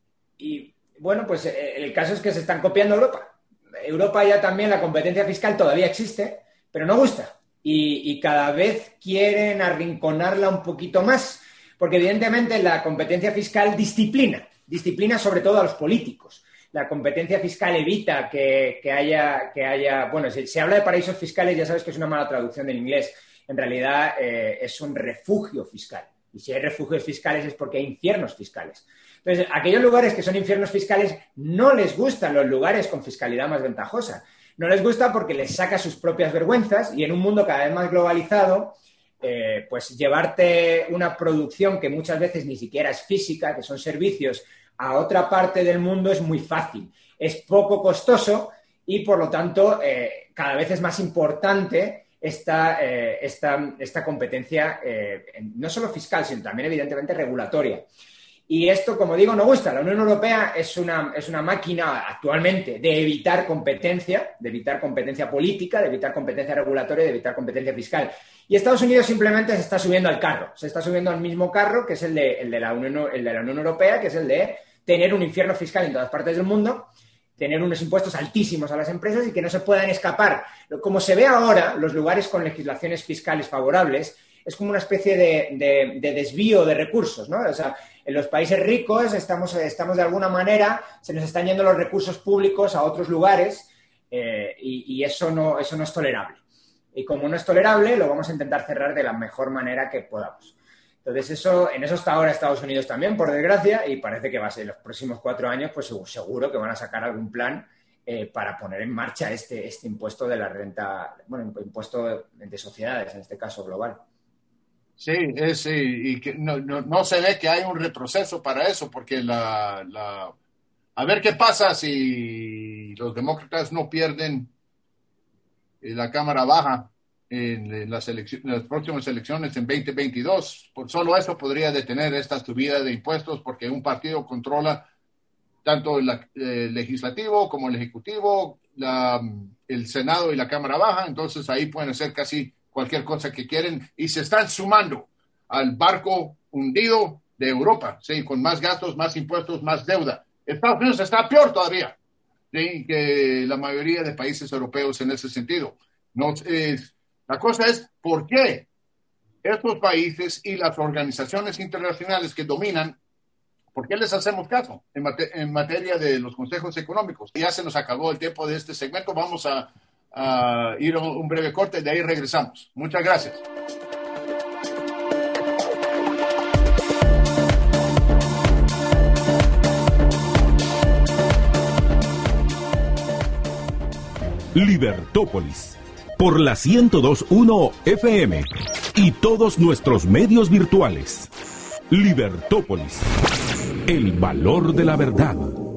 y bueno, pues eh, el caso es que se están copiando a Europa. Europa ya también, la competencia fiscal todavía existe, pero no gusta. Y, y cada vez quieren arrinconarla un poquito más, porque evidentemente la competencia fiscal disciplina, disciplina sobre todo a los políticos. La competencia fiscal evita que, que, haya, que haya... Bueno, si se habla de paraísos fiscales, ya sabes que es una mala traducción del inglés. En realidad eh, es un refugio fiscal. Y si hay refugios fiscales es porque hay infiernos fiscales. Entonces, aquellos lugares que son infiernos fiscales no les gustan los lugares con fiscalidad más ventajosa. No les gusta porque les saca sus propias vergüenzas y en un mundo cada vez más globalizado, eh, pues llevarte una producción que muchas veces ni siquiera es física, que son servicios, a otra parte del mundo es muy fácil. Es poco costoso y, por lo tanto, eh, cada vez es más importante esta, eh, esta, esta competencia, eh, no solo fiscal, sino también, evidentemente, regulatoria. Y esto, como digo, no gusta. La Unión Europea es una, es una máquina actualmente de evitar competencia, de evitar competencia política, de evitar competencia regulatoria, de evitar competencia fiscal. Y Estados Unidos simplemente se está subiendo al carro. Se está subiendo al mismo carro, que es el de, el de, la, Unión, el de la Unión Europea, que es el de tener un infierno fiscal en todas partes del mundo, tener unos impuestos altísimos a las empresas y que no se puedan escapar. Como se ve ahora, los lugares con legislaciones fiscales favorables es como una especie de, de, de desvío de recursos, ¿no? O sea, en los países ricos estamos, estamos de alguna manera, se nos están yendo los recursos públicos a otros lugares eh, y, y eso, no, eso no es tolerable. Y como no es tolerable, lo vamos a intentar cerrar de la mejor manera que podamos. Entonces, eso, en eso está ahora Estados Unidos también, por desgracia, y parece que va a ser en los próximos cuatro años, pues seguro que van a sacar algún plan eh, para poner en marcha este, este impuesto de la renta, bueno, impuesto de sociedades, en este caso global. Sí, es, sí, y que no, no, no se ve que hay un retroceso para eso, porque la, la, a ver qué pasa si los demócratas no pierden la Cámara Baja en, en, las, elecciones, en las próximas elecciones en veinte veintidós. Por solo eso podría detener esta subida de impuestos, porque un partido controla tanto el eh, legislativo como el ejecutivo, la, el Senado y la Cámara Baja, entonces ahí pueden hacer casi cualquier cosa que quieren y se están sumando al barco hundido de Europa, ¿sí? Con más gastos, más impuestos, más deuda. Estados Unidos está peor todavía, ¿sí?, que la mayoría de países europeos en ese sentido. No, eh, la cosa es, ¿por qué estos países y las organizaciones internacionales que dominan, por qué les hacemos caso en, mate- en materia de los consejos económicos? Ya se nos acabó el tiempo de este segmento, vamos a a ir a un breve corte, de ahí regresamos. Muchas gracias. Libertópolis, por la ciento dos punto uno F M y todos nuestros medios virtuales. Libertópolis, el valor de la verdad.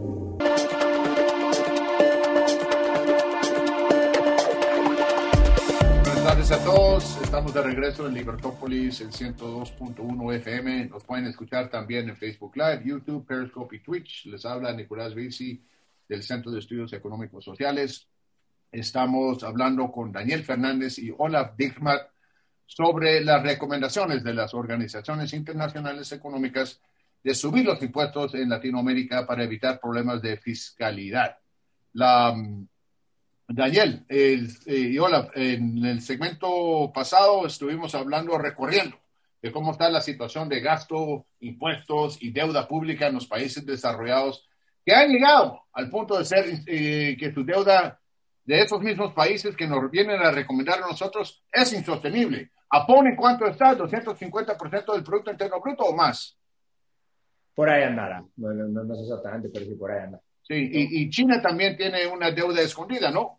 A todos, estamos de regreso en Libertópolis, el ciento dos punto uno F M. Nos pueden escuchar también en Facebook Live, YouTube, Periscope y Twitch. Les habla Nicolás Virsi del Centro de Estudios Económicos Sociales. Estamos hablando con Daniel Fernández y Olaf Dickmann sobre las recomendaciones de las organizaciones internacionales económicas de subir los impuestos en Latinoamérica para evitar problemas de fiscalidad. La Daniel el, eh, y Olaf, en el segmento pasado estuvimos hablando, recorriendo de cómo está la situación de gasto, impuestos y deuda pública en los países desarrollados, que han llegado al punto de ser eh, que su deuda de esos mismos países que nos vienen a recomendar a nosotros es insostenible. ¿Japón en cuánto está? ¿doscientos cincuenta por ciento del Producto Interno Bruto o más? Por ahí andará. No, no, no sé exactamente, pero sí por ahí anda. Sí, y, y China también tiene una deuda escondida, ¿no?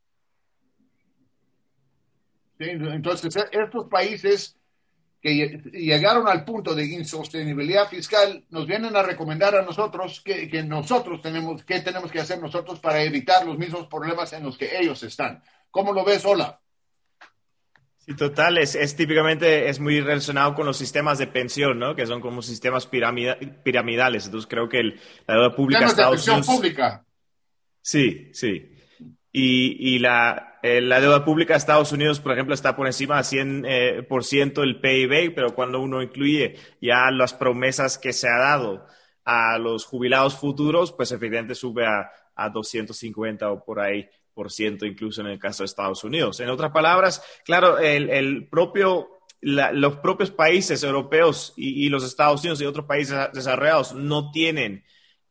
Sí, entonces, estos países que llegaron al punto de insostenibilidad fiscal nos vienen a recomendar a nosotros que, que nosotros tenemos, qué tenemos que hacer nosotros para evitar los mismos problemas en los que ellos están. ¿Cómo lo ves, Ola? Sí, total, es, es típicamente es muy relacionado con los sistemas de pensión, ¿no? Que son como sistemas piramida, piramidales. Entonces creo que el, la deuda pública de Estados Unidos... pública. Sí, sí. Y, y la, eh, la deuda pública de Estados Unidos, por ejemplo, está por encima del cien por ciento del P I B, pero cuando uno incluye ya las promesas que se ha dado a los jubilados futuros, pues efectivamente sube a, a doscientos cincuenta o por ahí por ciento, incluso en el caso de Estados Unidos. En otras palabras, claro, el, el propio, la, los propios países europeos y, y los Estados Unidos y otros países desarrollados no tienen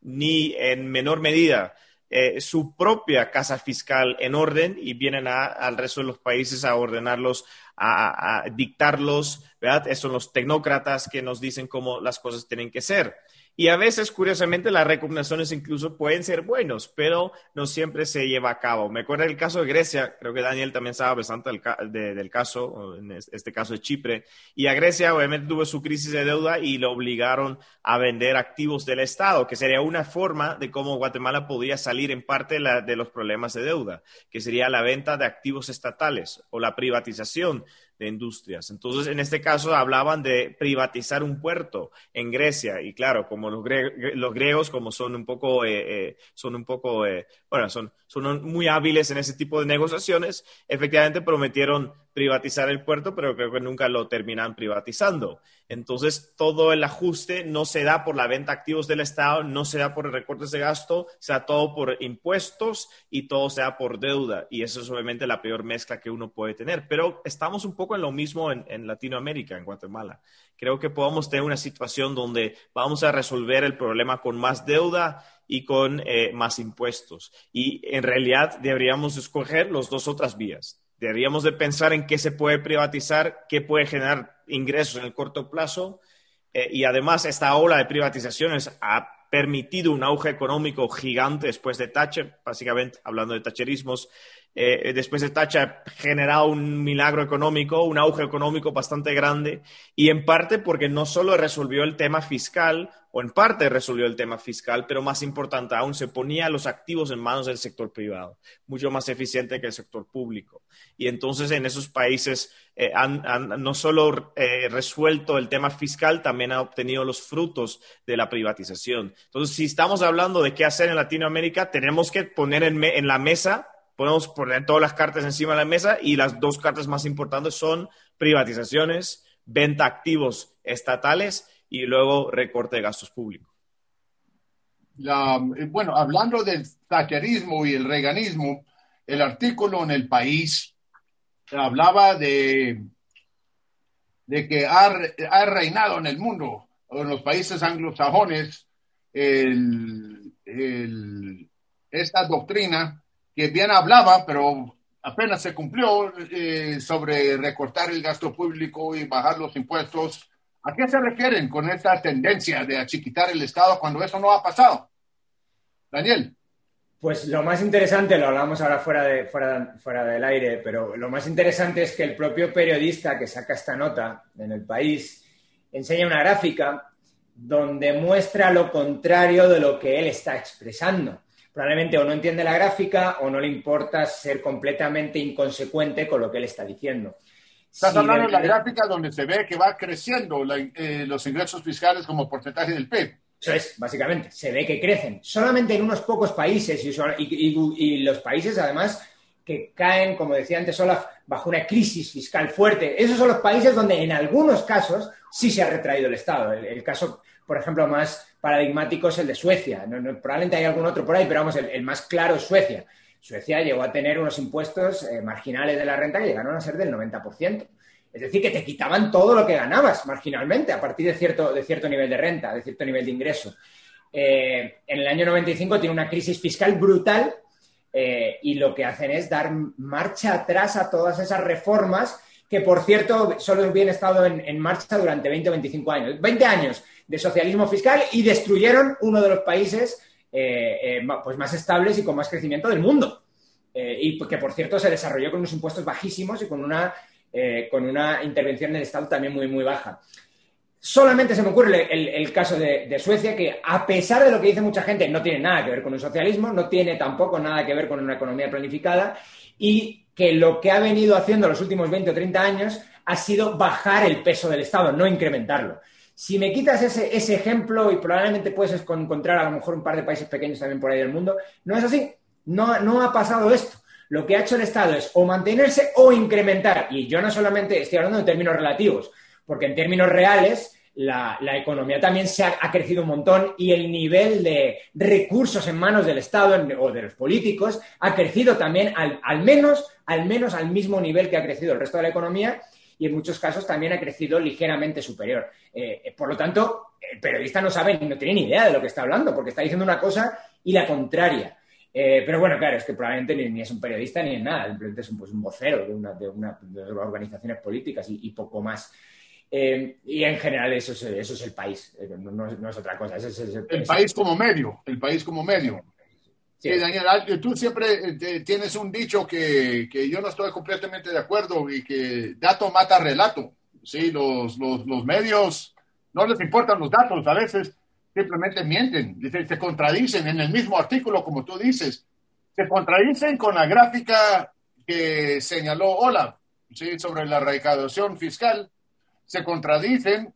ni en menor medida Eh, su propia casa fiscal en orden y vienen a, al resto de los países a ordenarlos, a, a dictarlos, ¿verdad? Esos son los tecnócratas que nos dicen cómo las cosas tienen que ser. Y a veces, curiosamente, las recomendaciones incluso pueden ser buenos, pero no siempre se lleva a cabo. Me acuerdo del caso de Grecia, creo que Daniel también sabe bastante del, de, del caso, en este caso de Chipre, y a Grecia obviamente tuvo su crisis de deuda y lo obligaron a vender activos del Estado, que sería una forma de cómo Guatemala podría salir en parte de, la, de los problemas de deuda, que sería la venta de activos estatales o la privatización de industrias. Entonces, en este caso, hablaban de privatizar un puerto en Grecia y claro, como los, gre los griegos, como son un poco, eh, eh, son un poco, eh, bueno, son, son muy hábiles en ese tipo de negociaciones, efectivamente prometieron privatizar el puerto, pero creo que nunca lo terminan privatizando. Entonces, todo el ajuste no se da por la venta de activos del Estado, no se da por recortes de gasto, se da todo por impuestos y todo se da por deuda. Y eso es obviamente la peor mezcla que uno puede tener. Pero estamos un poco en lo mismo en, en Latinoamérica, en Guatemala. Creo que podemos tener una situación donde vamos a resolver el problema con más deuda y con eh, más impuestos. Y en realidad deberíamos escoger las dos otras vías. Deberíamos de pensar en qué se puede privatizar, qué puede generar ingresos en el corto plazo eh, y además esta ola de privatizaciones ha permitido un auge económico gigante después de Thatcher, básicamente hablando de thatcherismos. Eh, después de Thatcher ha generado un milagro económico, un auge económico bastante grande y en parte porque no solo resolvió el tema fiscal o en parte resolvió el tema fiscal, pero más importante aún se ponía los activos en manos del sector privado, mucho más eficiente que el sector público. Y entonces en esos países eh, han, han no solo eh, resuelto el tema fiscal, también han obtenido los frutos de la privatización. Entonces, si estamos hablando de qué hacer en Latinoamérica, tenemos que poner en, me en la mesa podemos poner todas las cartas encima de la mesa y las dos cartas más importantes son privatizaciones, venta de activos estatales y luego recorte de gastos públicos. La, bueno, hablando del thatcherismo y el reaganismo, el artículo en El País hablaba de, de que ha, ha reinado en el mundo, en los países anglosajones, el, el, esta doctrina que bien hablaba, pero apenas se cumplió, eh, sobre recortar el gasto público y bajar los impuestos. ¿A qué se refieren con esta tendencia de achiquitar el Estado cuando eso no ha pasado? Daniel. Pues lo más interesante, lo hablamos ahora fuera, de, fuera, fuera del aire, pero lo más interesante es que el propio periodista que saca esta nota en El País enseña una gráfica donde muestra lo contrario de lo que él está expresando. Probablemente o no entiende la gráfica o no le importa ser completamente inconsecuente con lo que él está diciendo. Estás si hablando de la gráfica donde se ve que va creciendo la, eh, los ingresos fiscales como porcentaje del P I B. Eso es, básicamente, se ve que crecen. Solamente en unos pocos países y, y, y, y los países, además, que caen, como decía antes Olaf, bajo una crisis fiscal fuerte. Esos son los países donde en algunos casos sí se ha retraído el Estado. El, el caso, por ejemplo, más paradigmático es el de Suecia. No, no, probablemente hay algún otro por ahí, pero vamos, el, el más claro es Suecia. Suecia llegó a tener unos impuestos eh, marginales de la renta que llegaron a ser del noventa por ciento. Es decir, que te quitaban todo lo que ganabas marginalmente a partir de cierto, de cierto nivel de renta, de cierto nivel de ingreso. Eh, en el año noventa y cinco tiene una crisis fiscal brutal eh, y lo que hacen es dar marcha atrás a todas esas reformas que, por cierto, solo habían estado en, en marcha durante veinte o veinticinco años. veinte años de socialismo fiscal y destruyeron uno de los países eh, eh, pues más estables y con más crecimiento del mundo. Eh, y que, por cierto, se desarrolló con unos impuestos bajísimos y con una, eh, con una intervención del Estado también muy, muy baja. Solamente se me ocurre el, el caso de, de Suecia, que a pesar de lo que dice mucha gente, no tiene nada que ver con un socialismo, no tiene tampoco nada que ver con una economía planificada, y que lo que ha venido haciendo los últimos veinte o treinta años ha sido bajar el peso del Estado, no incrementarlo. Si me quitas ese, ese ejemplo, y probablemente puedes encontrar a lo mejor un par de países pequeños también por ahí del mundo, no es así, no, no ha pasado esto. Lo que ha hecho el Estado es o mantenerse o incrementar, y yo no solamente estoy hablando en términos relativos, porque en términos reales la, la economía también se ha, ha crecido un montón y el nivel de recursos en manos del Estado en, o de los políticos ha crecido también al, al, menos, al menos al mismo nivel que ha crecido el resto de la economía, y en muchos casos también ha crecido ligeramente superior. Eh, por lo tanto, el periodista no sabe, no tiene ni idea de lo que está hablando, porque está diciendo una cosa y la contraria. Eh, pero bueno, claro, es que probablemente ni, ni es un periodista ni es nada, simplemente es un, pues, un vocero de una de, una, de organizaciones políticas y, y poco más. Eh, y en general eso es, eso es el país, no, no, no es otra cosa. Ese es, ese es, el país como medio, el país como medio. Sí, sí, Daniel, tú siempre tienes un dicho que, que yo no estoy completamente de acuerdo, y que dato mata relato. Sí, los, los, los medios no les importan los datos, a veces simplemente mienten, se, se contradicen en el mismo artículo, como tú dices, se contradicen con la gráfica que señaló Olaf, ¿sí?, sobre la recaudación fiscal, se contradicen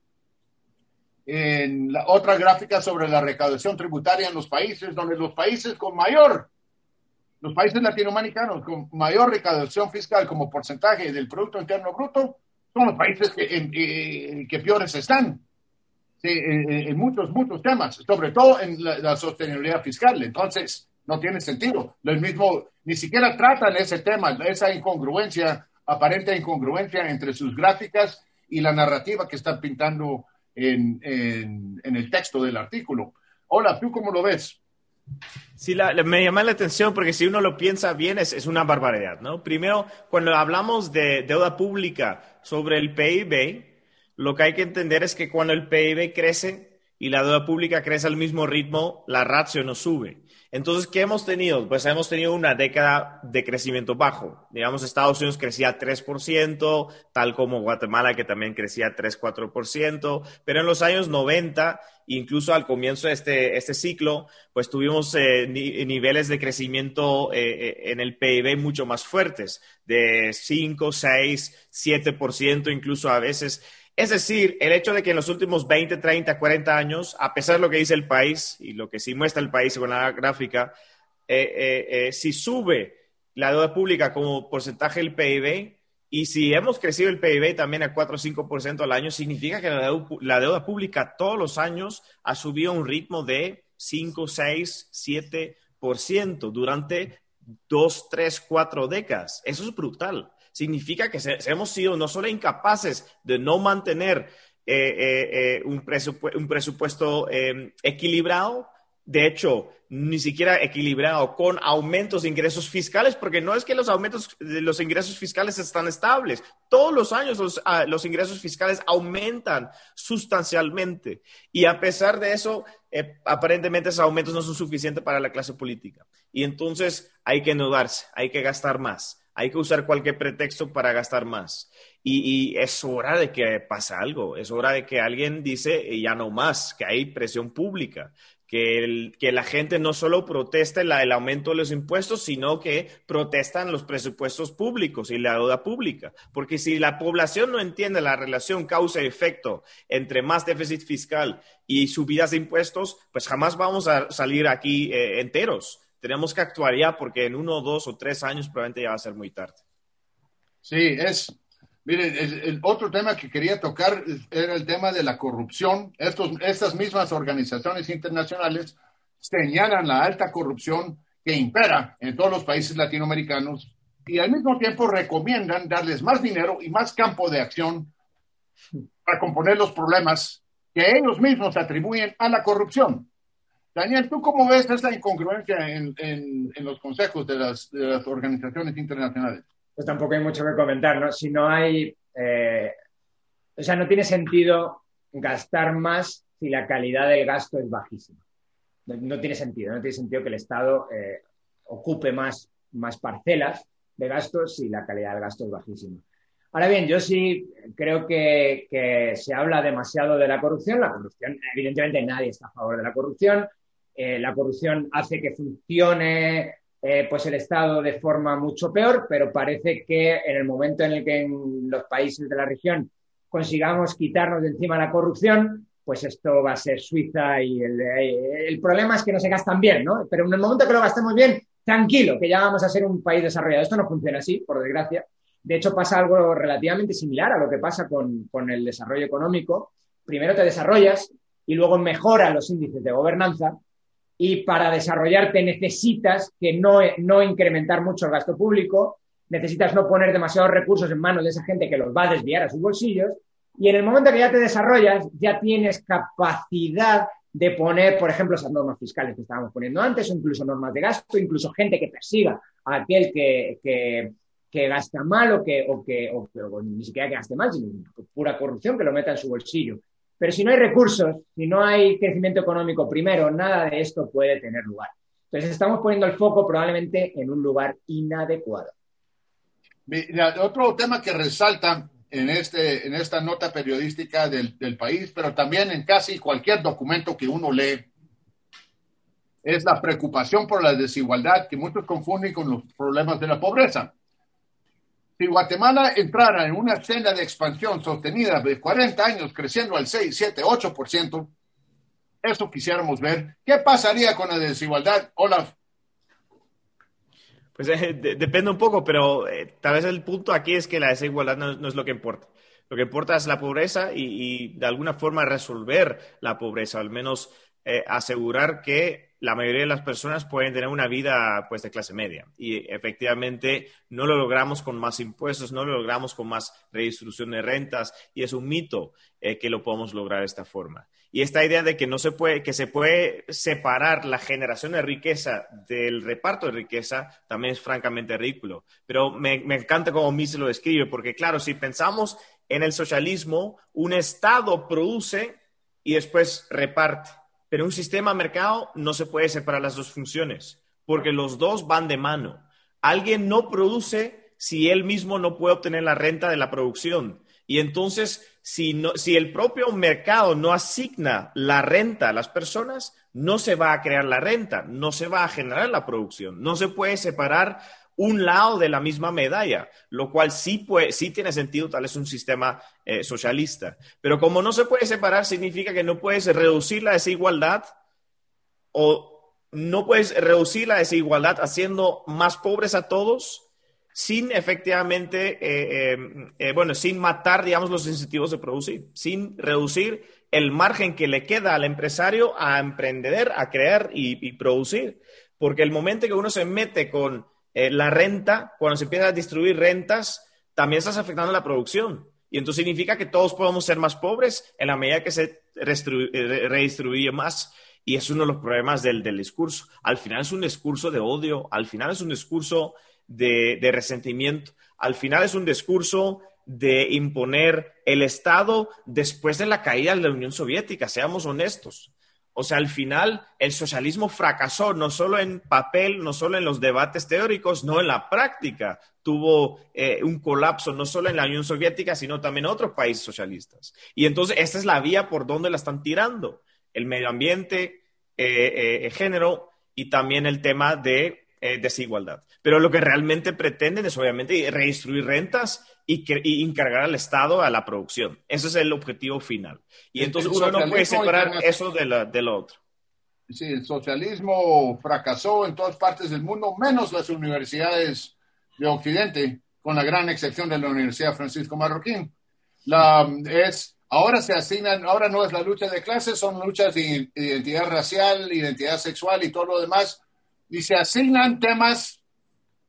en la otra gráfica sobre la recaudación tributaria en los países, donde los países con mayor, los países latinoamericanos con mayor recaudación fiscal como porcentaje del Producto Interno Bruto, son los países que, en, en, que peores están. Sí, en, en muchos, muchos temas, sobre todo en la, la sostenibilidad fiscal. Entonces, no tiene sentido. Lo mismo, ni siquiera tratan ese tema, esa incongruencia, aparente incongruencia entre sus gráficas y la narrativa que están pintando en, en, en el texto del artículo. Hola, ¿tú cómo lo ves? Sí, la, la, me llama la atención porque si uno lo piensa bien es, es una barbaridad, ¿no? Primero, cuando hablamos de deuda pública sobre el P I B, lo que hay que entender es que cuando el P I B crece y la deuda pública crece al mismo ritmo, la ratio no sube. Entonces, ¿qué hemos tenido? Pues hemos tenido una década de crecimiento bajo. Digamos, Estados Unidos crecía tres por ciento, tal como Guatemala, que también crecía tres, cuatro por ciento. Pero en los años noventa, incluso al comienzo de este, este ciclo, pues tuvimos eh, ni, niveles de crecimiento eh, en el P I B mucho más fuertes, de cinco, seis, siete por ciento incluso a veces. Es decir, el hecho de que en los últimos veinte, treinta, cuarenta años, a pesar de lo que dice el país y lo que sí muestra el país con la gráfica, eh, eh, eh, si sube la deuda pública como porcentaje del P I B y si hemos crecido el P I B también a cuatro o cinco por ciento al año, significa que la deuda, la deuda pública todos los años ha subido a un ritmo de cinco, seis, siete por ciento durante dos, tres, cuatro décadas. Eso es brutal. Significa que se, hemos sido no solo incapaces de no mantener eh, eh, eh, un, presupu un presupuesto eh, equilibrado, de hecho, ni siquiera equilibrado, con aumentos de ingresos fiscales, porque no es que los aumentos de los ingresos fiscales están estables. Todos los años los, uh, los ingresos fiscales aumentan sustancialmente. Y a pesar de eso, eh, aparentemente esos aumentos no son suficientes para la clase política. Y entonces hay que endeudarse, hay que gastar más. Hay que usar cualquier pretexto para gastar más. Y, y es hora de que pase algo. Es hora de que alguien dice ya no más, que hay presión pública, que, el, que la gente no solo proteste la, el aumento de los impuestos, sino que protestan los presupuestos públicos y la deuda pública. Porque si la población no entiende la relación causa y efecto entre más déficit fiscal y subidas de impuestos, pues jamás vamos a salir aquí eh, enteros. Tenemos que actuar ya porque en uno, dos o tres años probablemente ya va a ser muy tarde. Sí, es... Miren, el, el otro tema que quería tocar era el tema de la corrupción. Estos, estas mismas organizaciones internacionales señalan la alta corrupción que impera en todos los países latinoamericanos y al mismo tiempo recomiendan darles más dinero y más campo de acción para componer los problemas que ellos mismos atribuyen a la corrupción. Daniel, ¿tú cómo ves esta incongruencia en, en, en los consejos de las, de las organizaciones internacionales? Pues tampoco hay mucho que comentar, ¿no? Si no hay... Eh, o sea, no tiene sentido gastar más si la calidad del gasto es bajísima. No, no tiene sentido. No tiene sentido que el Estado eh, ocupe más, más parcelas de gastos si la calidad del gasto es bajísima. Ahora bien, yo sí creo que, que se habla demasiado de la corrupción. La corrupción, evidentemente nadie está a favor de la corrupción. Eh, la corrupción hace que funcione eh, pues el Estado de forma mucho peor, pero parece que en el momento en el que en los países de la región consigamos quitarnos de encima la corrupción, pues esto va a ser Suiza y el, el problema es que no se gastan bien, ¿no? Pero en el momento que lo gastemos bien, tranquilo, que ya vamos a ser un país desarrollado. Esto no funciona así, por desgracia. De hecho, pasa algo relativamente similar a lo que pasa con, con el desarrollo económico. Primero te desarrollas y luego mejoran los índices de gobernanza. Y para desarrollarte necesitas que no, no incrementar mucho el gasto público, necesitas no poner demasiados recursos en manos de esa gente que los va a desviar a sus bolsillos, y en el momento que ya te desarrollas, ya tienes capacidad de poner, por ejemplo, esas normas fiscales que estábamos poniendo antes, o incluso normas de gasto, incluso gente que persiga a aquel que, que, que gasta mal o que, o que, o que o ni siquiera que gaste mal, sino pura corrupción, que lo meta en su bolsillo. Pero si no hay recursos, si no hay crecimiento económico primero, nada de esto puede tener lugar. Entonces estamos poniendo el foco probablemente en un lugar inadecuado. Mira, otro tema que resalta en, este, en esta nota periodística del, del país, pero también en casi cualquier documento que uno lee, es la preocupación por la desigualdad que muchos confunden con los problemas de la pobreza. Si Guatemala entrara en una escena de expansión sostenida de cuarenta años, creciendo al seis, siete, ocho por ciento, eso quisiéramos ver. ¿Qué pasaría con la desigualdad, Olaf? Pues eh, de, depende un poco, pero eh, tal vez el punto aquí es que la desigualdad no, no es lo que importa. Lo que importa es la pobreza y, y de alguna forma resolver la pobreza, al menos eh, asegurar que la mayoría de las personas pueden tener una vida pues de clase media. Y efectivamente no lo logramos con más impuestos, no lo logramos con más redistribución de rentas, y es un mito eh, que lo podemos lograr de esta forma. Y esta idea de que no se puede, que se puede separar la generación de riqueza del reparto de riqueza también es francamente ridículo. Pero me, me encanta cómo Mises lo describe, porque claro, si pensamos en el socialismo, un Estado produce y después reparte. Pero un sistema de mercado no se puede separar las dos funciones, porque los dos van de mano. Alguien no produce si él mismo no puede obtener la renta de la producción. Y entonces, si, no, si el propio mercado no asigna la renta a las personas, no se va a crear la renta, no se va a generar la producción. No se puede separar un lado de la misma medalla, lo cual sí, puede, sí tiene sentido, tal es un sistema eh, socialista. Pero como no se puede separar, significa que no puedes reducir la desigualdad o no puedes reducir la desigualdad haciendo más pobres a todos sin efectivamente, eh, eh, eh, bueno, sin matar, digamos, los incentivos de producir, sin reducir el margen que le queda al empresario a emprender, a crear y, y producir. Porque el momento que uno se mete con Eh, la renta, cuando se empieza a distribuir rentas, también estás afectando la producción. Y entonces significa que todos podemos ser más pobres en la medida que se redistribuye más. Y es uno de los problemas del, del discurso. Al final es un discurso de odio, al final es un discurso de, de resentimiento, al final es un discurso de imponer el Estado después de la caída de la Unión Soviética, seamos honestos. O sea, al final el socialismo fracasó no solo en papel, no solo en los debates teóricos, no en la práctica. Tuvo eh, un colapso no solo en la Unión Soviética, sino también en otros países socialistas. Y entonces esta es la vía por donde la están tirando. El medio ambiente, eh, eh, género y también el tema de eh, desigualdad. Pero lo que realmente pretenden es obviamente redistribuir rentas y, que, y encargar al Estado a la producción. Ese es el objetivo final. Y el, entonces el uno no puede separar eso de, la, de lo otro. Sí, el socialismo fracasó en todas partes del mundo, menos las universidades de Occidente, con la gran excepción de la Universidad Francisco Marroquín. La, es, ahora se asignan, ahora no es la lucha de clases, son luchas de identidad racial, identidad sexual y todo lo demás, y se asignan temas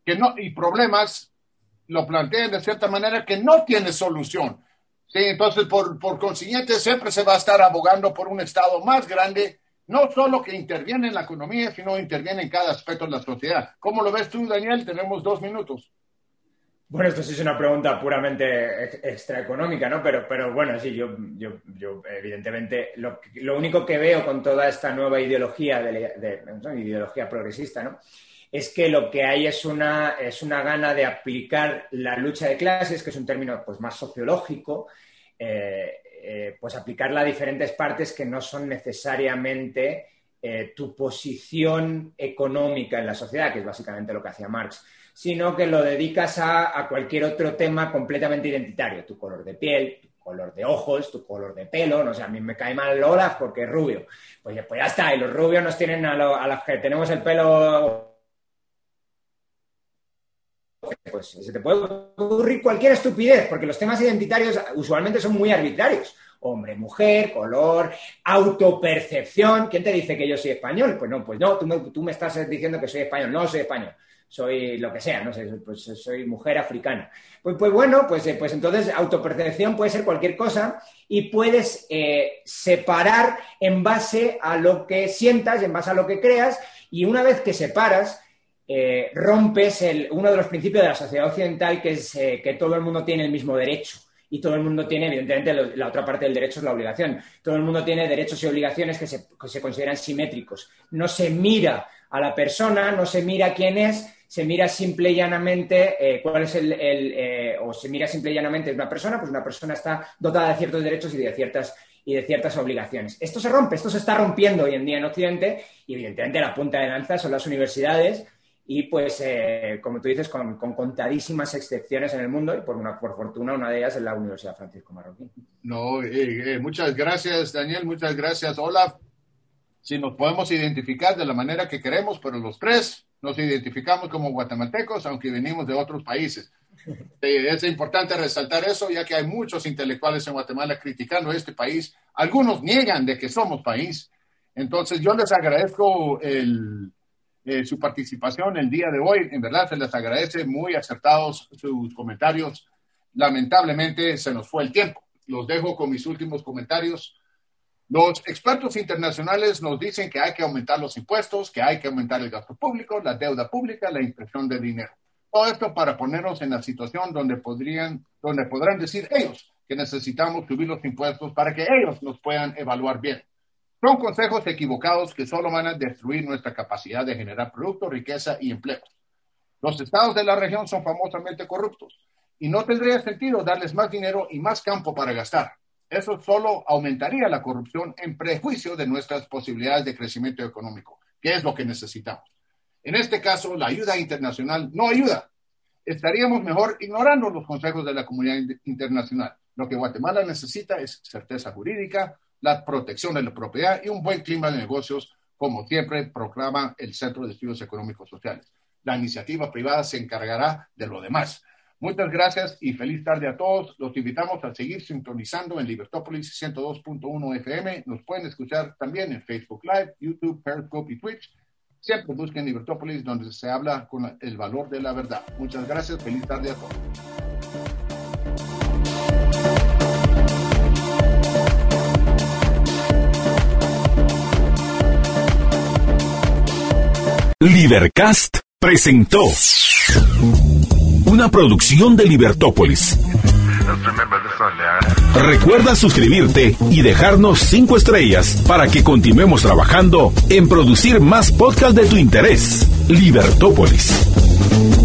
que no, y problemas lo plantean de cierta manera que no tiene solución. Sí, entonces, por, por consiguiente, siempre se va a estar abogando por un Estado más grande, no solo que interviene en la economía, sino interviene en cada aspecto de la sociedad. ¿Cómo lo ves tú, Daniel? Tenemos dos minutos. Bueno, esto sí es una pregunta puramente extraeconómica, ¿no? Pero, pero bueno, sí, yo, yo, yo evidentemente, lo, lo único que veo con toda esta nueva ideología, de, de, de ideología progresista, ¿no?, es que lo que hay es una, es una gana de aplicar la lucha de clases, que es un término pues, más sociológico, eh, eh, pues aplicarla a diferentes partes que no son necesariamente eh, tu posición económica en la sociedad, que es básicamente lo que hacía Marx, sino que lo dedicas a, a cualquier otro tema completamente identitario, tu color de piel, tu color de ojos, tu color de pelo, no sé, a mí me cae mal Olaf porque es rubio, pues, pues ya está, y los rubios nos tienen a, lo, a los que tenemos el pelo... Pues se te puede ocurrir cualquier estupidez, porque los temas identitarios usualmente son muy arbitrarios. Hombre, mujer, color, autopercepción. ¿Quién te dice que yo soy español? Pues no, pues no, tú me, tú me estás diciendo que soy español. No soy español, soy lo que sea, no sé, pues soy mujer africana. Pues, pues bueno, pues, pues entonces autopercepción puede ser cualquier cosa y puedes eh, separar en base a lo que sientas, en base a lo que creas, y una vez que separas, Eh, rompes el, uno de los principios de la sociedad occidental, que es eh, que todo el mundo tiene el mismo derecho y todo el mundo tiene, evidentemente, lo, la otra parte del derecho es la obligación. Todo el mundo tiene derechos y obligaciones que se, que se consideran simétricos. No se mira a la persona, no se mira quién es, se mira simple y llanamente eh, cuál es el, el eh, o se mira simple y llanamente una persona, pues una persona está dotada de ciertos derechos y de ciertas y de ciertas obligaciones. Esto se rompe, esto se está rompiendo hoy en día en Occidente y evidentemente la punta de lanza son las universidades. Y pues, eh, como tú dices, con, con contadísimas excepciones en el mundo, y por, una, por fortuna una de ellas es la Universidad Francisco Marroquín. No, eh, eh, muchas gracias, Daniel, muchas gracias, Olaf. Si nos podemos identificar de la manera que queremos, pero los tres nos identificamos como guatemaltecos, aunque venimos de otros países. Eh, es importante resaltar eso, ya que hay muchos intelectuales en Guatemala criticando este país. Algunos niegan de que somos país. Entonces, yo les agradezco el... Eh, su participación el día de hoy. En verdad se les agradece, muy acertados sus comentarios. Lamentablemente se nos fue el tiempo. Los dejo con mis últimos comentarios. Los expertos internacionales nos dicen que hay que aumentar los impuestos, que hay que aumentar el gasto público, la deuda pública, la impresión de dinero. Todo esto para ponernos en la situación donde podrían, donde podrán decir ellos que necesitamos subir los impuestos para que ellos nos puedan evaluar bien. Son consejos equivocados que solo van a destruir nuestra capacidad de generar productos, riqueza y empleos. Los estados de la región son famosamente corruptos y no tendría sentido darles más dinero y más campo para gastar. Eso solo aumentaría la corrupción en prejuicio de nuestras posibilidades de crecimiento económico, que es lo que necesitamos. En este caso, la ayuda internacional no ayuda. Estaríamos mejor ignorando los consejos de la comunidad internacional. Lo que Guatemala necesita es certeza jurídica, la protección de la propiedad y un buen clima de negocios, como siempre proclama el Centro de Estudios Económicos Sociales. La iniciativa privada se encargará de lo demás. Muchas gracias y feliz tarde a todos. Los invitamos a seguir sintonizando en Libertópolis ciento dos punto uno F M. Nos pueden escuchar también en Facebook Live, YouTube, Periscope y Twitch. Siempre busquen Libertópolis, donde se habla con el valor de la verdad. Muchas gracias. Feliz tarde a todos. Libercast presentó una producción de Libertópolis. Recuerda suscribirte y dejarnos cinco estrellas para que continuemos trabajando en producir más podcasts de tu interés. Libertópolis.